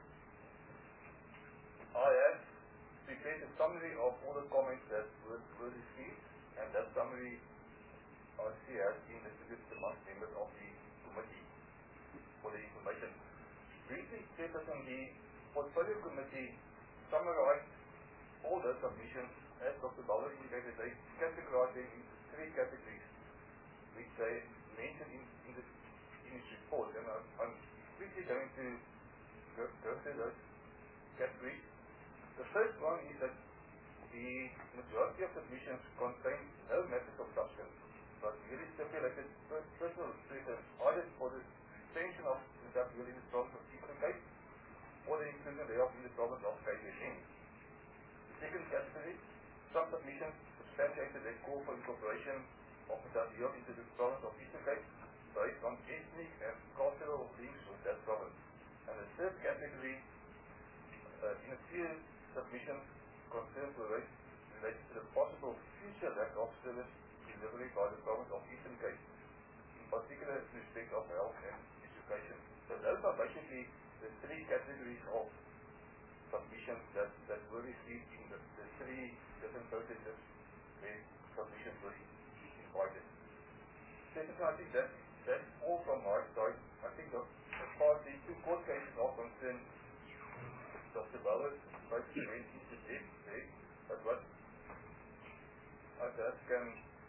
I have prepared a summary of all the comments that were received, and that summary I see has been distributed amongst members of the committee for the information. Briefly, Chairperson, the Portfolio Committee summarized all the submissions as Dr. Bowler indicated. They categorized them into 3 categories, which they mentioned in his report. And I'm quickly going to go through those categories. The first one is that the majority of submissions contain no matters of substance, but really stipulated personal reasons, either for the extension of the WL in the province of Eastern Cape or the inclusion thereof in the province of KZN. The second category, some submissions substantiated a call for incorporation of the WL into the province of Eastern Cape based on ethnic and cultural links with that province. And the third category, in a few submissions, concerns were related to the possible future lack of service delivery by the province of Eastern Cape, in particular in respect of health and education. So those are basically the 3 categories of submissions that were received in the 3 different processes where submissions were invited. Secondly, I think that's all from my side. I think as far as the 2 court cases are concerned, Dr. Bowers basically went into depth there, but what I just can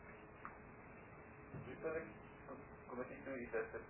refer the committee to is that the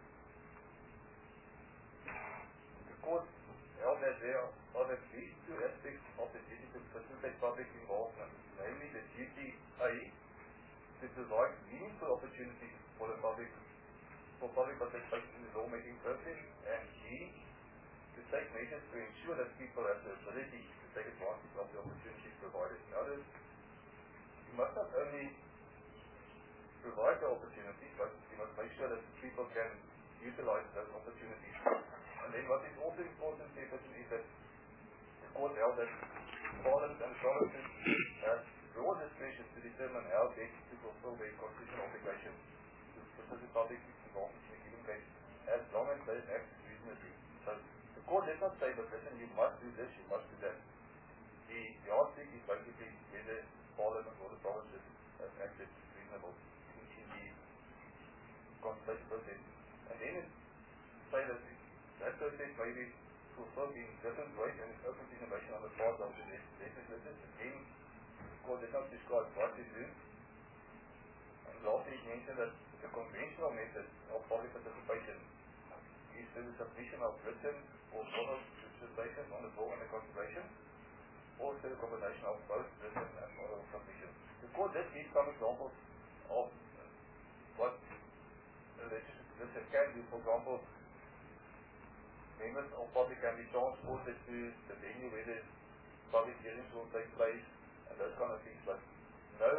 court held that there are at least 2 aspects of the duty to facilitate public involvement, namely the duty A, to provide meaningful opportunities for the public participation in the lawmaking process, and B, to take measures to ensure that people have the ability to take advantage of the opportunities provided. In other words, you must not only provide the opportunities, but you must make sure that people can utilize those opportunities. And then what is also important, Chairperson, is that the court held that Parliament and provinces have broad discretion to determine how best to fulfill their constitutional obligations to facilitate public involvement in a given case, as long as they act reasonably. So the court did not say, but listen, you must do this, you must do that. The yardstick is basically whether Parliament or the provinces have acted reasonable in the consultation process. And then it say that process may be fulfilled in different ways and it's open to innovation on the part of the legislators. Again, the court did not describe what to do. And lastly, it mentioned that the conventional method of public participation is through the submission of written or oral representations on the bill and the consideration, or through the combination of both written and oral submissions. The court did give some examples of what the legislature can do. For example, members of public can be transported to the venue where the public hearings will take place and those kind of things, but no,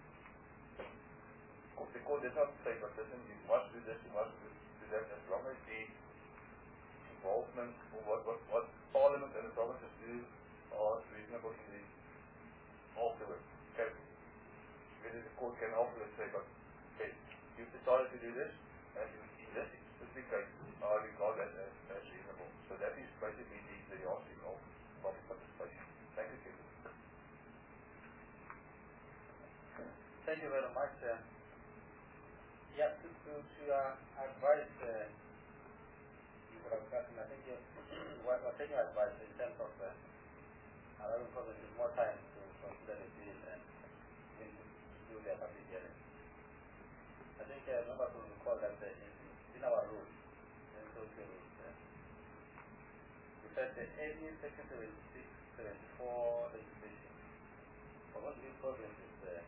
the court did not say, but listen, you must do this, you must do that, as long as the involvement or what Parliament and the provinces do are reasonable in the afterwards. Okay. Whether the court can afterwards say, but okay, you've decided to do this, and in this specific case, I regard that as reasonable. So that is basically the yardstick of public participation. Thank you, Chairman. Thank you very much. Yeah, to advise, you could have gotten, I think, what can you advise in terms of allowing provinces more time to consider the bill and do their public hearing? I think members will recall that in our rules, in social rules, we said that any section 76, 74 legislation for most of these provinces,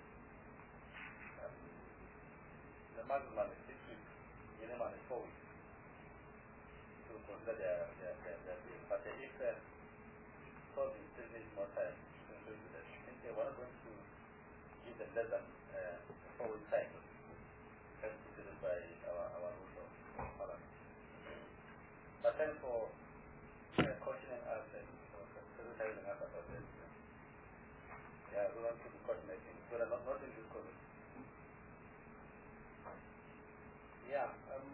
the maximum is 6 weeks, minimum is 4 weeks to consider their bill. But if province still needs more time to conclude with it, I think they were going to give them less than 4 weeks time as considered by our rules of parliament. But thanks for cautioning us and for criticizing us about this. Yeah, we want to be coordinating. We are not in this COVID. Yeah,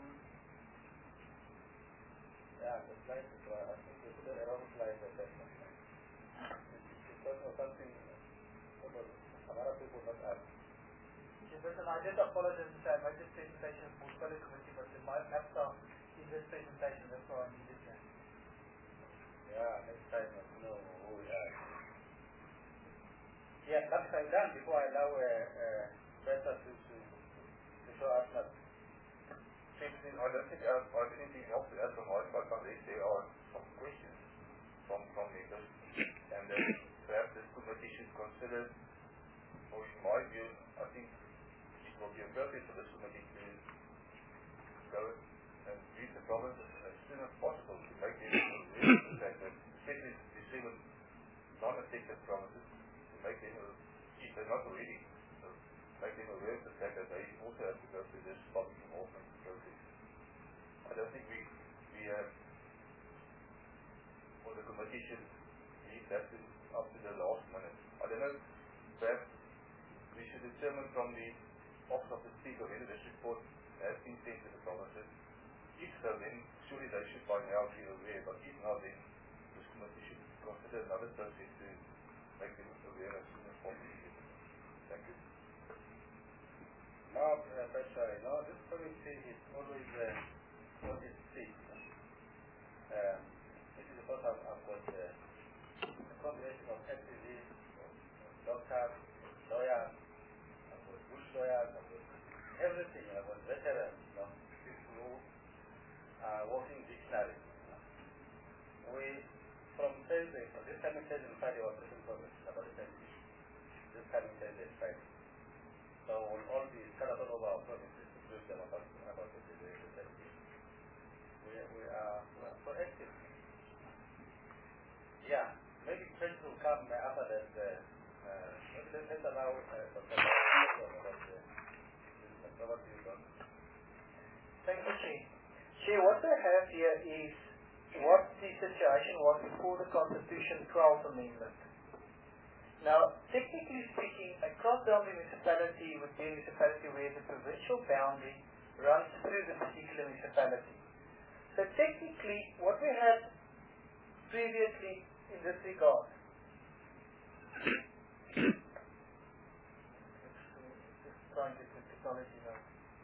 the slide is, I think we put a wrong slide at that time. Because of something some other people not ask. I did apologize that my presentation is for the committee, but in my laptop in this presentation, that's all I needed here. Yeah, next time I know who we are. Yeah, that's what I've done before I allow better to show us that. I don't think I have anything else to add from my side, unless there are some questions from members. And then perhaps this committee should consider, or in my view, I think it will be appropriate for this committee to go and read the provinces as soon as possible to make them aware of the fact that, especially the 7 non-affected provinces, to make them, if they're not already, make them aware of the fact that they also have to go through this public involvement process. I don't think we have, or the committee should leave that up to the last minute. I don't know, perhaps we should determine from the Office of the Speaker whether this report has been sent to the provinces. If so, then surely they should by now be aware, but if not, then this committee should consider another process to make them aware as soon as possible. Thank you. No, Professor, no, this committee is always what it seeks. This is because I've got a combination of activists, doctors, lawyers, I've got bush lawyers, I've got everything, I've got veterans, people who are working dictionaries. We, from Thursday, so this coming Thursday and Friday, was written progress about the same issue. This coming Thursday and Friday. So we'll all be scattered all over our provinces to brief them about the situation. We are proactive. Yeah, maybe questions will come after that. Let's allow Dr. Thank you, Chair. Chair, what I have here is what the situation was before the Constitution 12 Amendment. Now, technically speaking, a cross-boundary municipality would be a municipality where the provincial boundary runs through the particular municipality. So technically, what we had previously in this regard, just trying to get the technology now.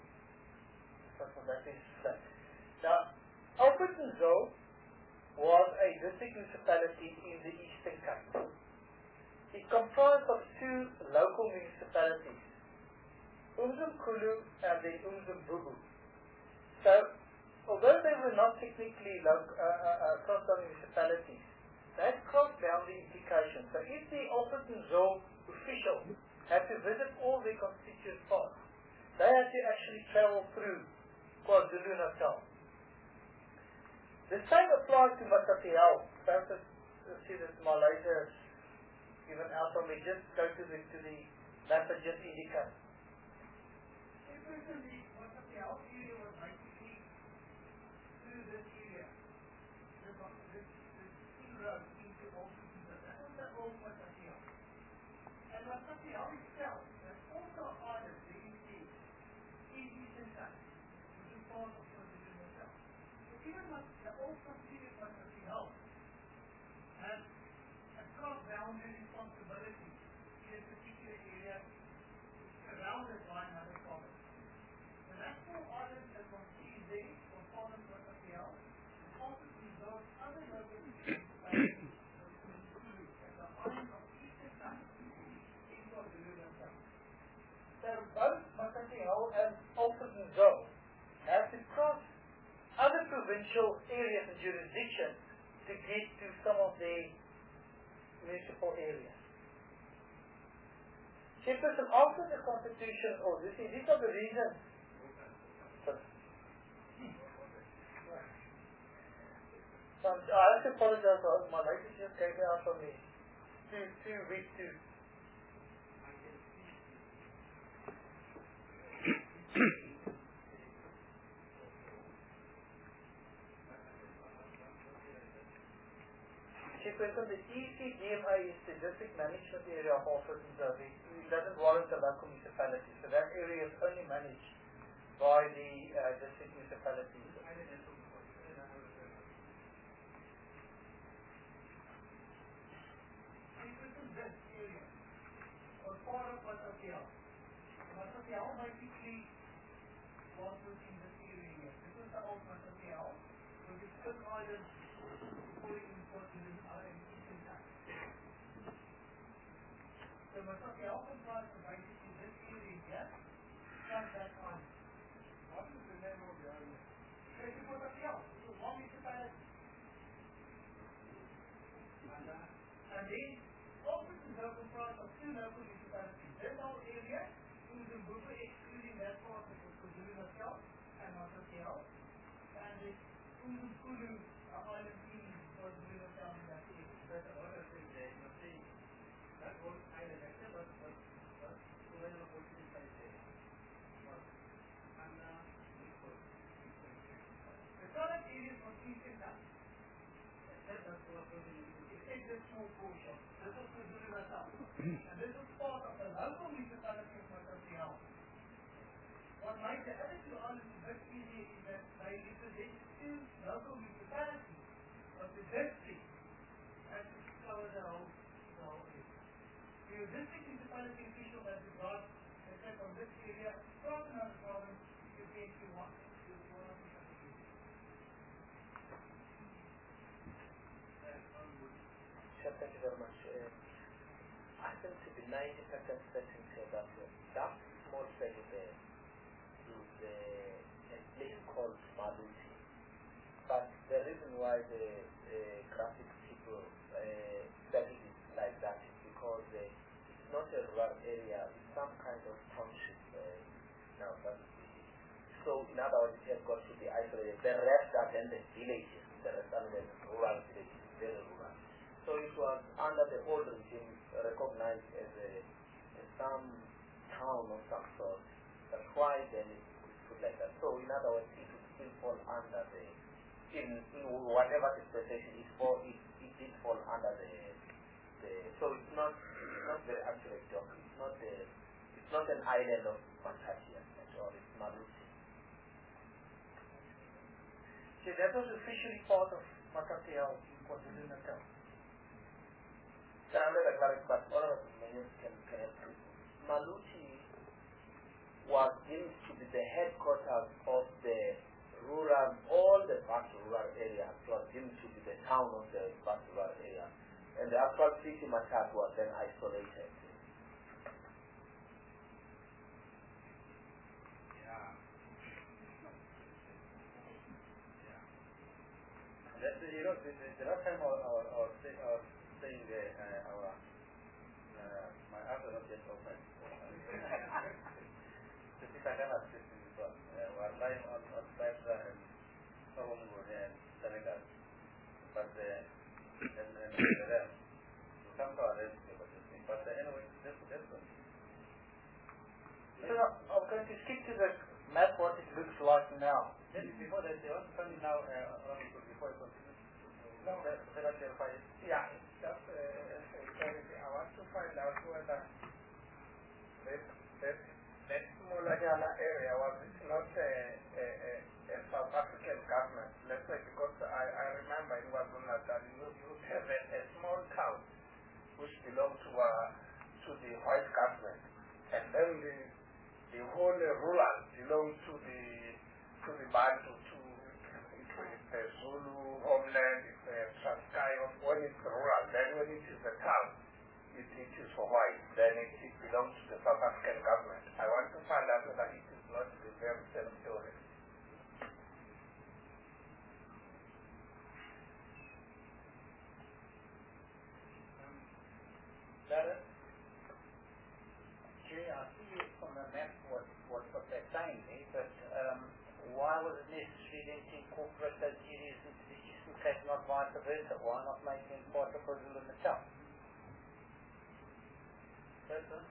Now, Alberton Zoo was a district municipality in the Eastern Cape. It comprised of 2 local municipalities, Umzimkhulu and then Umzimbubu. So, although they were not technically cross-boundary municipalities, they had cross-boundary implications. So if the Alberton Zoo official had to visit all their constituent parts, they had to actually travel through KwaZulu-Natal. The same applies to Matapiao. Perhaps you'll see that Malaysia is given out from me. Just go to the map and just indicate. Personally, Matapiao area was basically through this area. This road into Alberton. That was the old Matapiao. And Matapiao itself was also a part of the Eastern Cape, which is part of KwaZulu-Natal. So even the old constituent Matapiao has a cross-boundary responsibility in a particular area around preferential areas and jurisdictions to get to some of the municipal areas. Chairperson, after the Constitution, these are the reasons. I have to apologize, my lady just gave me out on me. Too weak to. Chairperson, the ECDMA is the District Management Area of Alfred Nzove. It doesn't warrant a local municipality, so that area is only managed by the district municipalities. This area was part of Matatiao. Matatiao basically was within this area. This was the old Matatiao, with the Cook Islands falling in Portland and Eastern Time. So Matatiao comprised of basically this area here, plus that island. What is the name of the island? This is Matatiao. It was one municipality. And then Alfred Nzove comprised of two local municipalities. This whole area, Umzimbubu, excluding that part of KwaZulu-Natal and Matatiao, and the Umzimkulu island in KwaZulu-Natal in that area. That's a lot of things there. You're saying that whole island actually, but when the Portuguese side there. The current areas for Eastern Cape, that's what we're doing. Except this small portion. This is KwaZulu-Natal. And this is part of the local municipality of Matatiao. What makes the other two islands a bit easier is that they represent two local municipalities, but the district has to cover the whole area. Your district municipality official has regard, let's say from this area, from another province, you pay to one of the areas. Thank you very much. I think to be 90% certain here that that small segment there is a place called Maluti. But the reason why the graphic people study it like that is because it's not a rural area, it's some kind of township now. So in other words, it has got to be isolated. The rest are then the villages, the rest are the rural villages, very rural. So it was under the old regime recognized as some town of some sort. That's why then it was put like that. So in other words, it would still fall under the, in whatever dispensation it did fall under the so it's not very accurate job. It's not an island of Matatiao at all. It's Maluti. See, that was officially part of Matatiao in KwaZulu-Natal. But all of the can help. Maluti was deemed to be the headquarters of the rural, all the vast rural area was deemed to be the town of the vast rural area. And the actual city Matat was then isolated. That's the last time I was saying my eyes are not yet open. The Pitagana system is what we are lying on Petra and Solomon and Senegal. But and the rest come to our rescue. But anyway, that's one. So I'm going to skip to the map what it looks like now. Before that, they also coming now before it continues. No, yeah, just I want to find out whether that small area was not a South African government. Let's say because I remember in KwaZulu-Natal you have a small town which belonged to the white government, and then the whole rural belonged to the Bantu, to the Zulu homeland, Transkei. When it's rural, then when it is a town, it is for white, then it belongs to the South African government. I want to find out whether it is not the very same theory. incorporate those areas into the Eastern Cape, not vice versa? Why not make them part of KwaZulu-Natal? Yes, sir?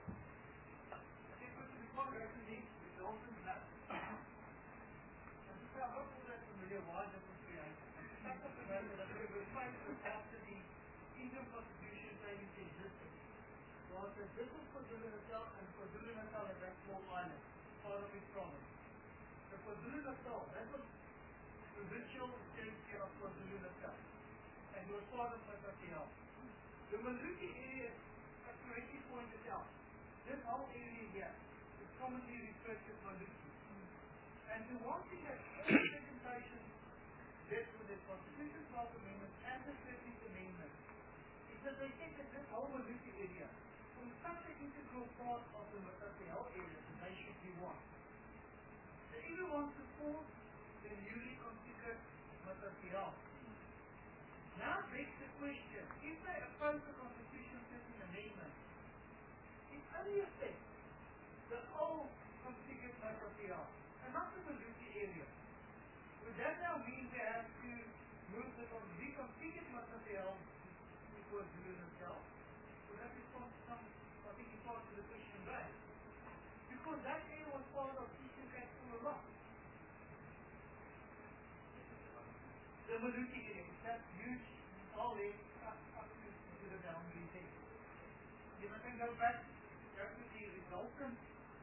This was KwaZulu-Natal, and KwaZulu-Natal is that small island, part of its province. The KwaZulu-Natal, that was the ritual territory of KwaZulu-Natal, and it was part of Matatiao. The Maluti area, as correctly pointed out, this whole area here is commonly referred to as Maluti. And the one thing that all presentations did with the Constitution 12 Amendment and the 13th Amendment is that they said that this whole Maluti area forms such an integral part of the Matatiao area that they should be one. So everyone supports the newly configured Matatiao. Now begs the question, if they oppose the Constitution 13th Amendment, it only affects the old configured Matatiao and not the Maluti area. Would that now mean they have to move the reconfigured Matatiao to KwaZulu-Natal? Would that respond to some, I think it's part of the question raised? Because that area was part of Eastern Cape all along. The Maluti area, that huge all in up to the boundary there. You can go back to the resultant.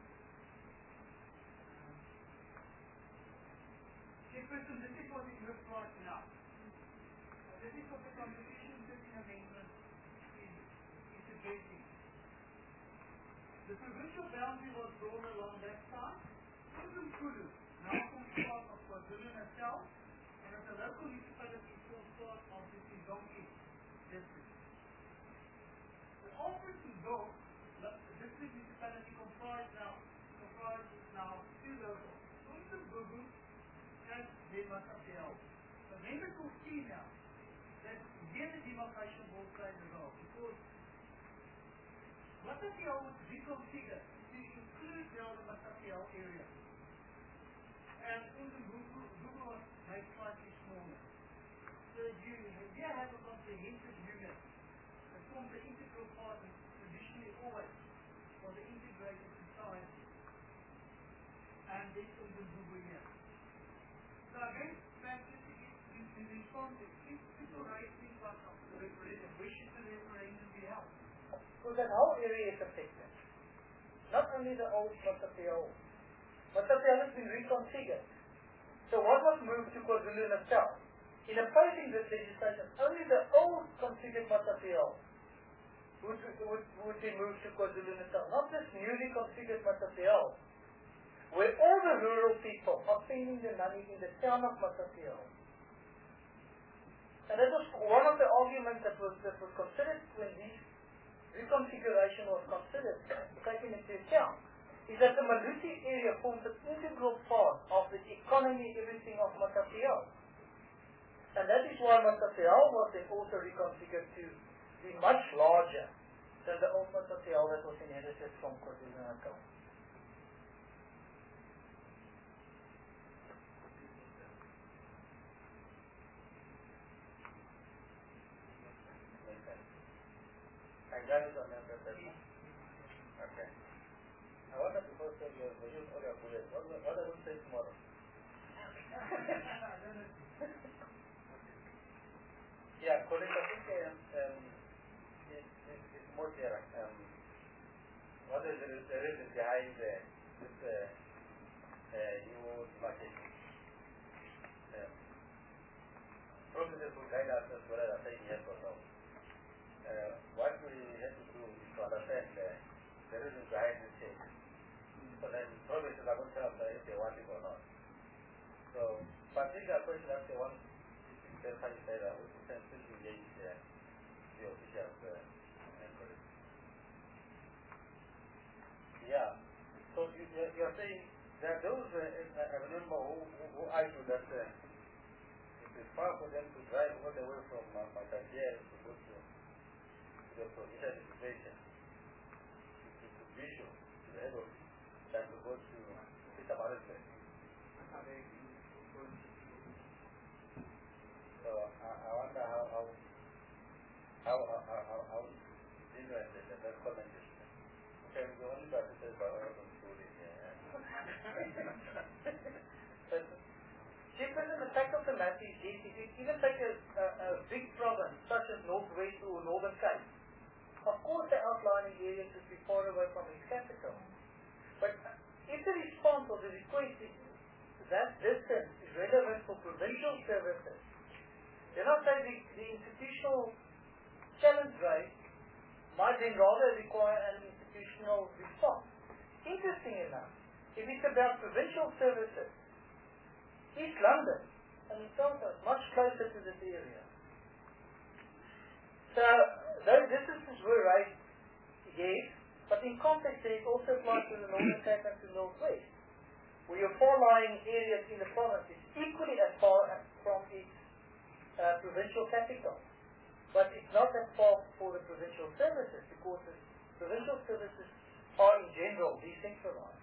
Chairperson, this is what it looks like now. This is what the Constitution 13th Amendment is addressing. The provincial boundary was drawn along that side. Kulu now forms part of KwaZulu-Natal, and as a local municipality forms part of the Sizonke district. The Alfredton North district municipality comprises now two locals, Umzimbubu and then Matatiao. So members will see now that here the demarcation will play the role, because Matatiao was reconfigured to include now the Matatiao area. And Umzimbubu was made slightly smaller. So you here have a comprehensive unit that forms the integral part and traditionally always for the integrated society. And this Umzimbubu here. So again, back to the response is, if people raise things like the referendum, where should the referendum be held? Because that whole area is affected. Not only the old Matatiao. Matatiao has been reconfigured. So what was moved to KwaZulu-Natal? In opposing this legislation, only the old configured Matatiao would be moved to KwaZulu-Natal, not this newly configured Matatiao, where all the rural people are spending their money in the town of Matatiao. And that was one of the arguments that was considered when this reconfiguration was considered, taken into account, is that the Maluti area forms an integral part of the economy, everything of Matatiao. And that is why Matatiao was then also reconfigured to be much larger than the old Matatiao that was inherited from KwaZulu-Natal. Okay. I wanted to first tell you, use all your bullets. What I will say tomorrow? Yeah, colleague, I think it's more clear. What is the reason behind this new demarcation? Professors will guide us as well as saying yes or no. What we have to do is to understand the reason behind this change. So then professors are going to tell us if they want it or not. So, particular question that they want to clarify is that we can still engage the officials and colleagues. Yeah. So you are saying that those, I remember who argued that it is far for them to drive all the way from Matatiao to go to the provincial administration, to Bishop, to the head office, than to go to Peter Marisburg. fact of the matter is, yes, if you even take a big province such as Northwest or Northern Cape, of course the outlying areas would be far away from its capital. But if the response or the request is that distance is relevant for provincial services, then I say the institutional challenge rate might then rather require an institutional response. Interesting enough, if it's about provincial services, East London and Southern much closer to this area. So those distances were raised, yes, but in context it also applies to the Northern Cape and to the Northwest, where your far-lying areas in the province is equally as far from its provincial capital. But it's not that far for the provincial services, because the provincial services are in general decentralized.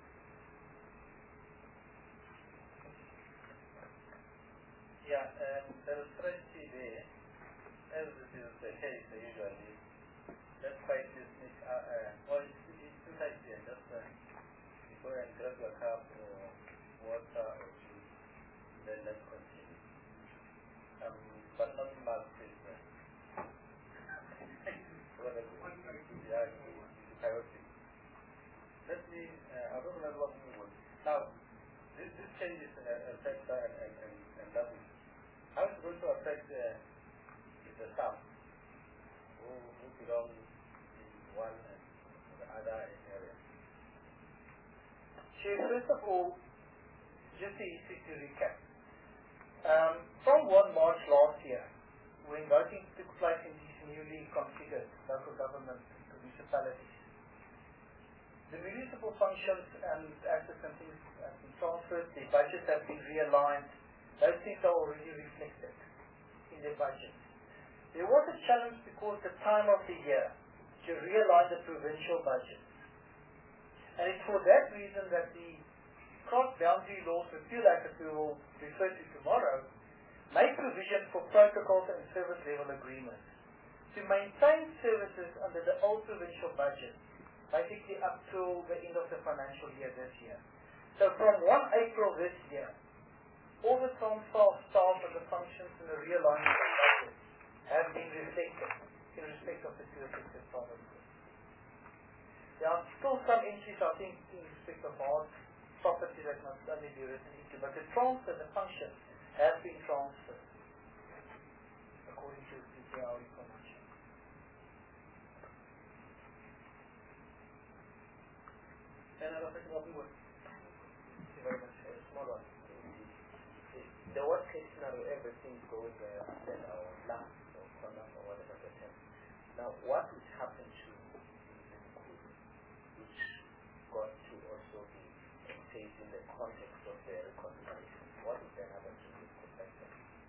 Yeah, there is strategy there, as it is the case usually. That fight is or it's too tight here, just go and grab your cup or water or juice, then let's continue. But not much is yeah, it's chaotic. Let me, I don't know what we want. Now, this changes affect and that is. How is it going to affect the staff who belong in one and the other area? Chief, first of all, just to recap. From 1 March last year, when voting took place in these newly configured local government municipalities, the municipal functions and assets and things have been transferred, the budgets have been realigned. Those things are already reflected in their budget. There was a challenge because the time of the year to realign the provincial budget. And it's for that reason that the cross-boundary laws repeal act that we will refer to tomorrow make provision for protocols and service level agreements to maintain services under the old provincial budget, basically up till the end of the financial year this year. So from 1 April this year, all the transfer of staff and the functions in the realignment of budget have been reflected in respect of the two affected provinces. There are still some entries, I think, in respect of hard property that must only be written into, but the transfer, the functions, have been transferred according to the CPR information. Another thing what we would. Thank you very much. Small one. The worst case scenario, everything goes then our last or conduct or whatever the term. Now, what would happen to the school, which got to also be encased in the context of the reconciliation? What would then happen to this perspective?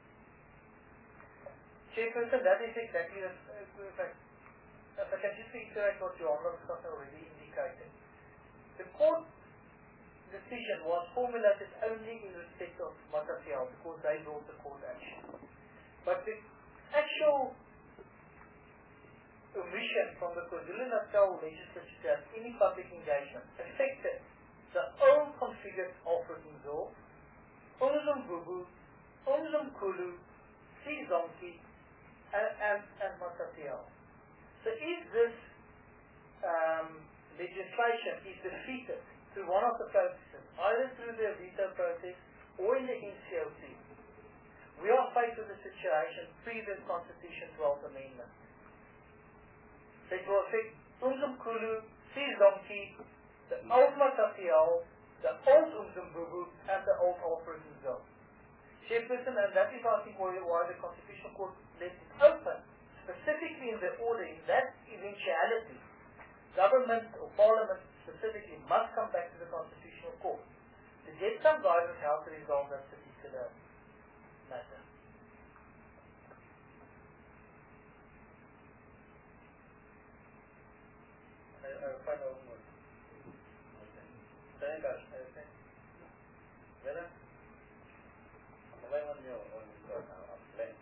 Chairperson, that is exactly the fact. If I can just reiterate what your Honourable Scott already indicated. The court decision was formulated only in respect of Matatiao because they brought the court action. But the actual omission from the KwaZulu-Natal legislature to have any public engagement affected the old configured Alfred Nzo, Umzimvubu, Umzimkhulu, Sizonke, and Matatiao. So if this legislation is defeated through one of the processes, either through the veto process or in the NCOC, we are faced with a situation pre-this Constitution 12 Amendment. So it will affect Umzimkhulu, Sizonke, the old Matatiao, the old Umzimvubu, and the old Alfred Nzo. Chairperson, and that is I think why the Constitutional Court left it open, specifically in the order, in that eventuality, government or parliament specifically must come back to the Constitutional Court to get some guidance how to resolve that particular matter. I'll find out more. Thank you. Whether I'm away on your own, I'm playing.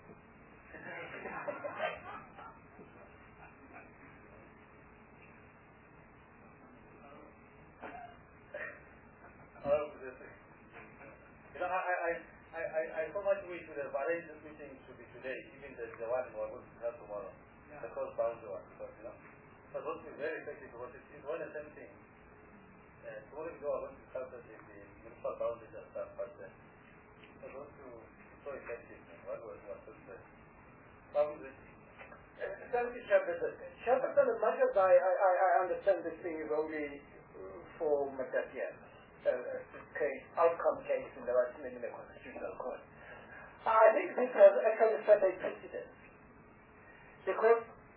You know, I thought we should have arranged this meeting to be today, even the one we are going to have tomorrow, the cross-boundary one, because, you know, it was going to be very effective because it's one and the same thing. Tomorrow we are going to discuss the municipal boundaries and stuff, but it was going to be so effective. What was so good? Thank you, Shepperton, as much as I understand this thing is only for Matatian, outcome case in the Constitutional Court. I think this has actually set a precedent. Because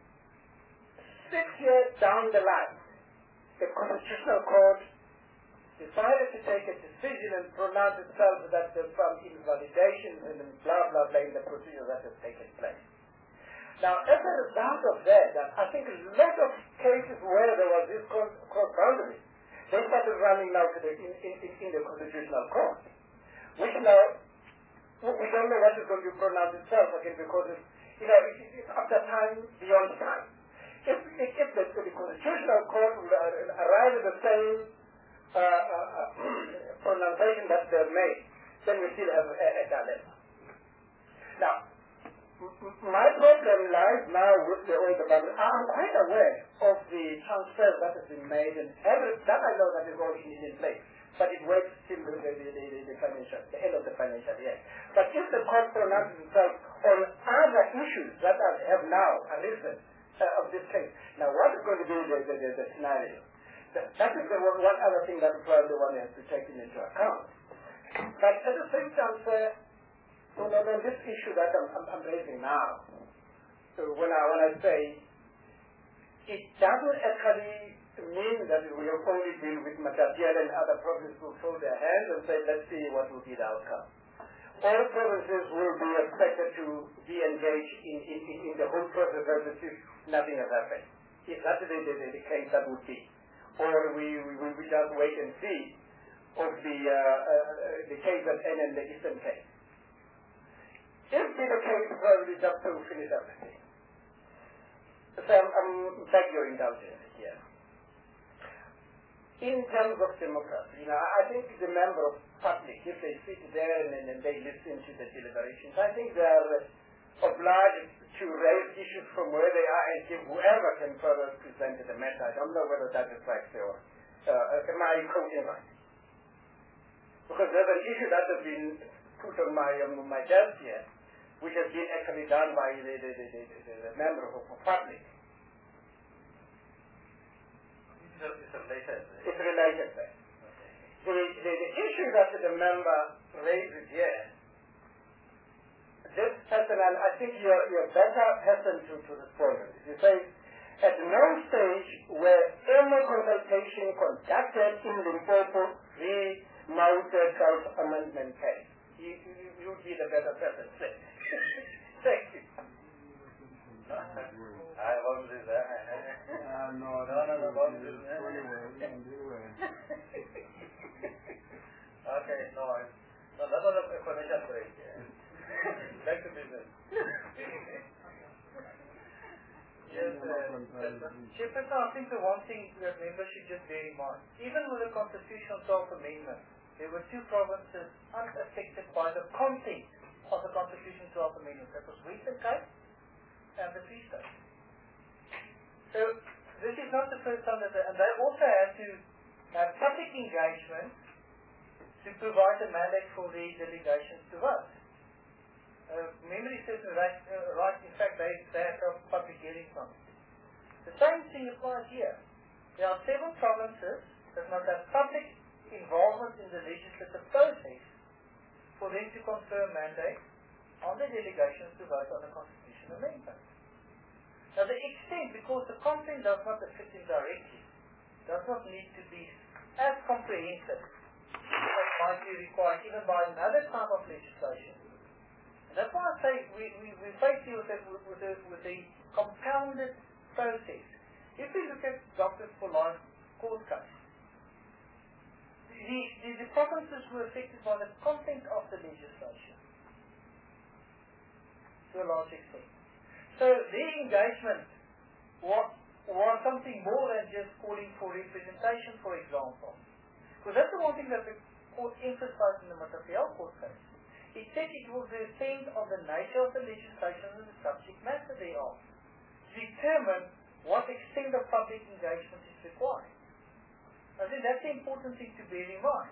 6 years down the line, the Constitutional Court decided to take a decision and pronounce itself that there were some invalidations and blah, blah, blah in the procedure that has taken place. Now, as a result of that, I think a lot of cases where there was this cross-boundary, they started running now to in the Constitutional Court, which now, we don't know what is going to pronounce itself again because it's after time, beyond time. If the Constitutional Court will arrive at the same pronunciation that they've made, then we still have a dilemma. Now, my problem lies now with the older bubble. I'm quite aware of the transfer that has been made, and that I know that is all in place. But it works till the end of the financial year. But if the court pronounces itself on other issues that have now arisen of this case, now what is going to be the scenario? That is the one other thing that probably one has to take into account. But at the same time, on this issue that I'm raising now, so when I say it doesn't actually mean that we will only deal with Matatiele and other provinces who throw their hands and say, let's see what will be the outcome. All provinces will be expected to be engaged in the whole process as if nothing has happened. If that is the case, that would be. Or we just wait and see of the case at N and the Eastern case. If be the case, probably just to finish everything. So I'm beg your indulgence here. In terms of democracy, I think the member of public, if they sit there and they listen to the deliberations, I think they are obliged to raise issues from where they are and give whoever can further present the matter. I don't know whether that is right or am I quoting right? Because there's an issue that has been put on my desk here, which has been actually done by the member of the public. It's related. The issue that the member raises here, this person, and I think you're a better person to respond to this. You say, at no stage were any consultation conducted in Limpopo re-mounted self-amendment case. You would be the better person. Thank you. I won't do that. No, won't do that. Okay, no, that was a financial break. Back to business. Yes, Chairperson, I think the one thing that members should just bear in mind, even with the constitutional self-amendment, there were two provinces unaffected by the content of the Constitution 12 Amendment. That was Western Cape and the Free State. So this is not the first time that and they also had to have public engagement to provide a mandate for the delegations to vote. Memory serves me right, in fact they have public hearings on it. The same thing applies here. There are several provinces that must have public involvement in the legislative process for them to confer a mandate on the delegations to vote on the Constitution Amendment. Now the extent, because the content does not affect him directly, does not need to be as comprehensive as might be required even by another type of legislation. And that's why I say we face here with a compounded process. If we look at Doctors for Life court case, the provinces were affected by the content of the legislation to a large extent. So their engagement was something more than just calling for representation, for example. Because that's the one thing that the court emphasized in the Matatiele court case. it said it will depend on the nature of the legislation and the subject matter thereof to determine what extent of public engagement is required. I think that's the important thing to bear in mind.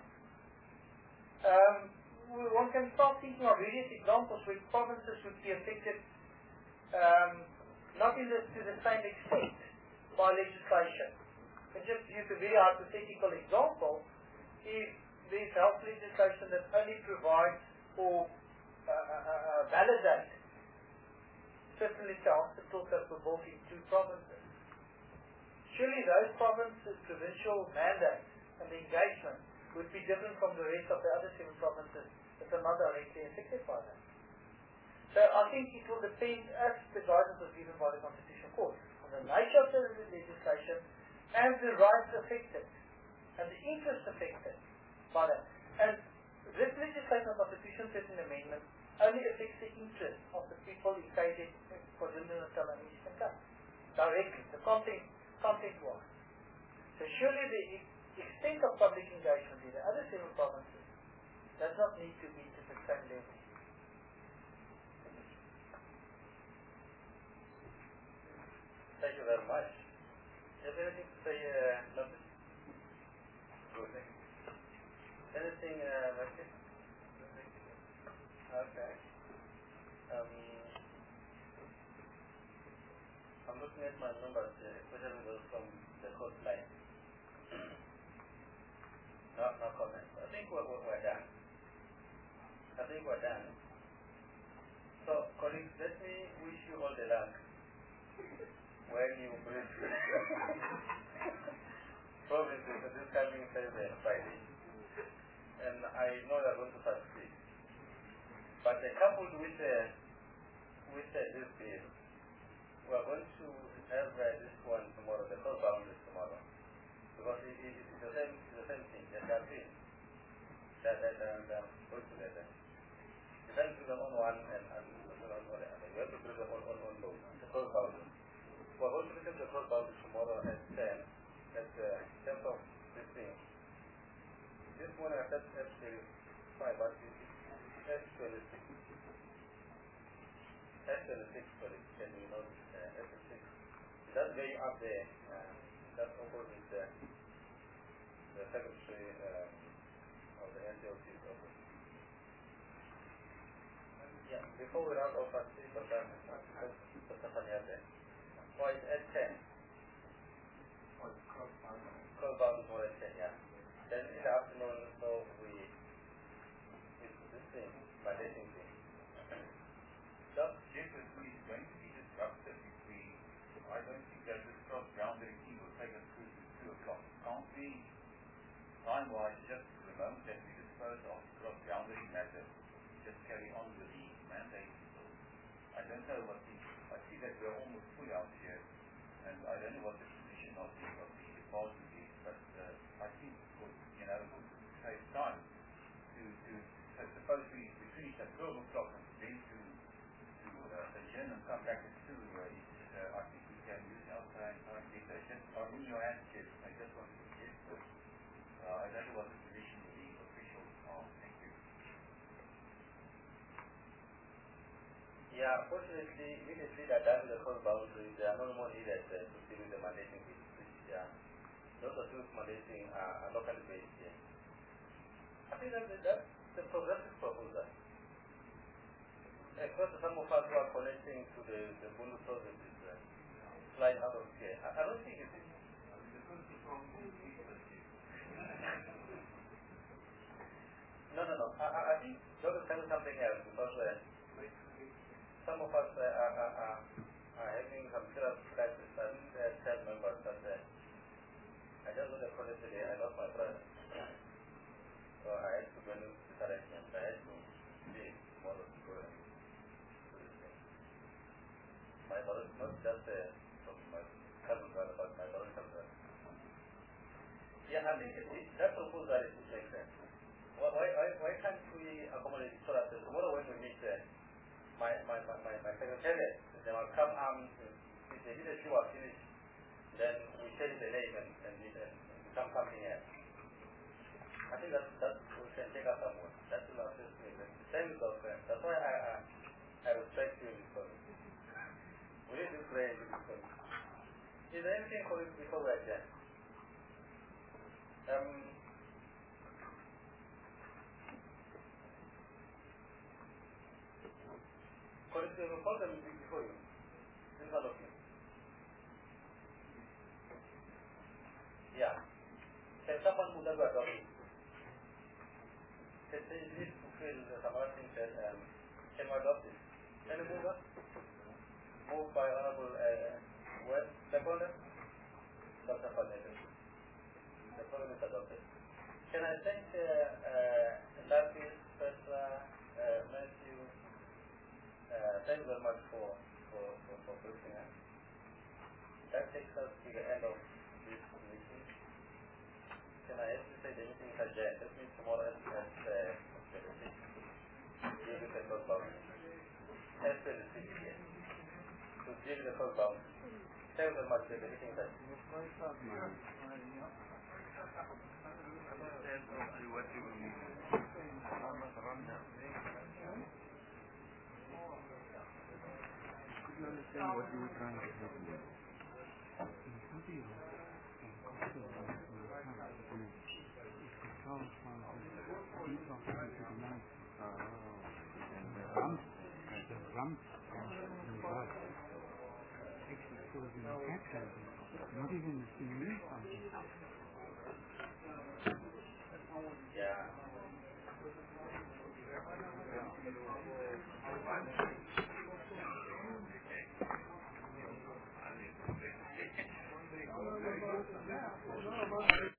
One can start thinking of various examples where provinces would be affected not to the same extent by legislation. And just use a very hypothetical example, if there's health legislation that only provides or validate specialist hospitals that were built in 2 provinces, surely those provinces' provincial mandates and the engagement would be different from the rest of the other 7 provinces that are not directly affected by that. So I think it will depend, as the guidance was given by the Constitutional Court, on the nature of the legislation and the rights affected and the interests affected by that. And this legislation of Constitution 13 Amendment only affects the interests of the people engaged in KwaZulu-Natal and Eastern Cape directly, the content-wise. So surely the extent of public engagement in the other 7 provinces does not need to be to the same level. Thank you very much. Do you have anything to say, Lopez? Good. Anything, Martin? Okay. I'm looking at my numbers, especially those from the coastline. No comments. I think we're done. So, colleagues, let me wish you all the luck when you bring provinces to this coming Thursday and Friday. And I know you're going to succeed. But coupled with this bill, we are going to have this one tomorrow, the cross boundaries tomorrow. Because it's the same thing, they are things that go together. You can't do them on one and on the other. You have to do them on both. The cross boundaries. We're going to look at the cross boundaries tomorrow at 10. At the 10th of this thing. This morning I said F25, but it's F26. F26, sorry, can you know F26? That's way up there. That's opposite the secretary of the NCOC's office. Yeah, before we round off at 3%, why is at 10? Cross bound is more at 10, yeah. Then in the afternoon, so it's this thing, mandating thing. Just as we is going to be disruptive if I don't think that this cross boundary thing will take us through to 2 o'clock. It can't be time-wise just the moment that we dispose of cross boundary matters, just carry on with the mandate. I don't know I see that we're almost full out here, and I don't know what the position of the department is, but I think it would save time to suppose we finish at 12 o'clock and then to adjourn and come back at 2, I think we can use our time data. I'm in your hands, Jeff. I just want to suggest this. I don't know what the position of the officials are. Thank you. Yeah, fortunately, immediately they're done with the cross boundaries, there are no more needed to deal with the mandating issues. Yeah. Those of those mandating are locally based here. I think that's the progressive proposal. Of course, some of us who are connecting to the Bundu provinces flying out of here. I don't think it is. No. I think those are something else because some of us are having some serious crisis. I think they are 10 members, but I just got a call today. I lost my brother. So I had to go into this arrangement. I had to leave tomorrow to go and do this thing. My brother, not just from my cousin brother, but my biological brother. Yeah, I think that proposal is makes sense. Why can't we accommodate it so that tomorrow when we meet my secretary, they will come if the leadership are finished, then we change the name and become something else. I think that we can take us somewhere. That will assist me. Same with our friends. That's why I respect you because we need to pray because is there anything for you before we adjourn? Call them before you, in front of you. Yeah. Can someone move that back up? Can you please fulfill some other things that can we adopt it? Can you move that? Moved by Honorable West Seconder, Dr. Fadnetto. The program is adopted. Can I thank Lapis, Petra, Matthew? Thank you very much for briefing us. That takes us to the end of this meeting. Can I ask you to say the meeting is adjourned? That means tomorrow at 6. Give it a close bound. At 6 p.m. So give it a close bound. Thank you very much. The meeting is adjourned. You understand what you were trying to help me with. In video, and cultural life in the time, it's controlled from the deep of the night. The rump in the voice. Actually, so the action, not even the singing.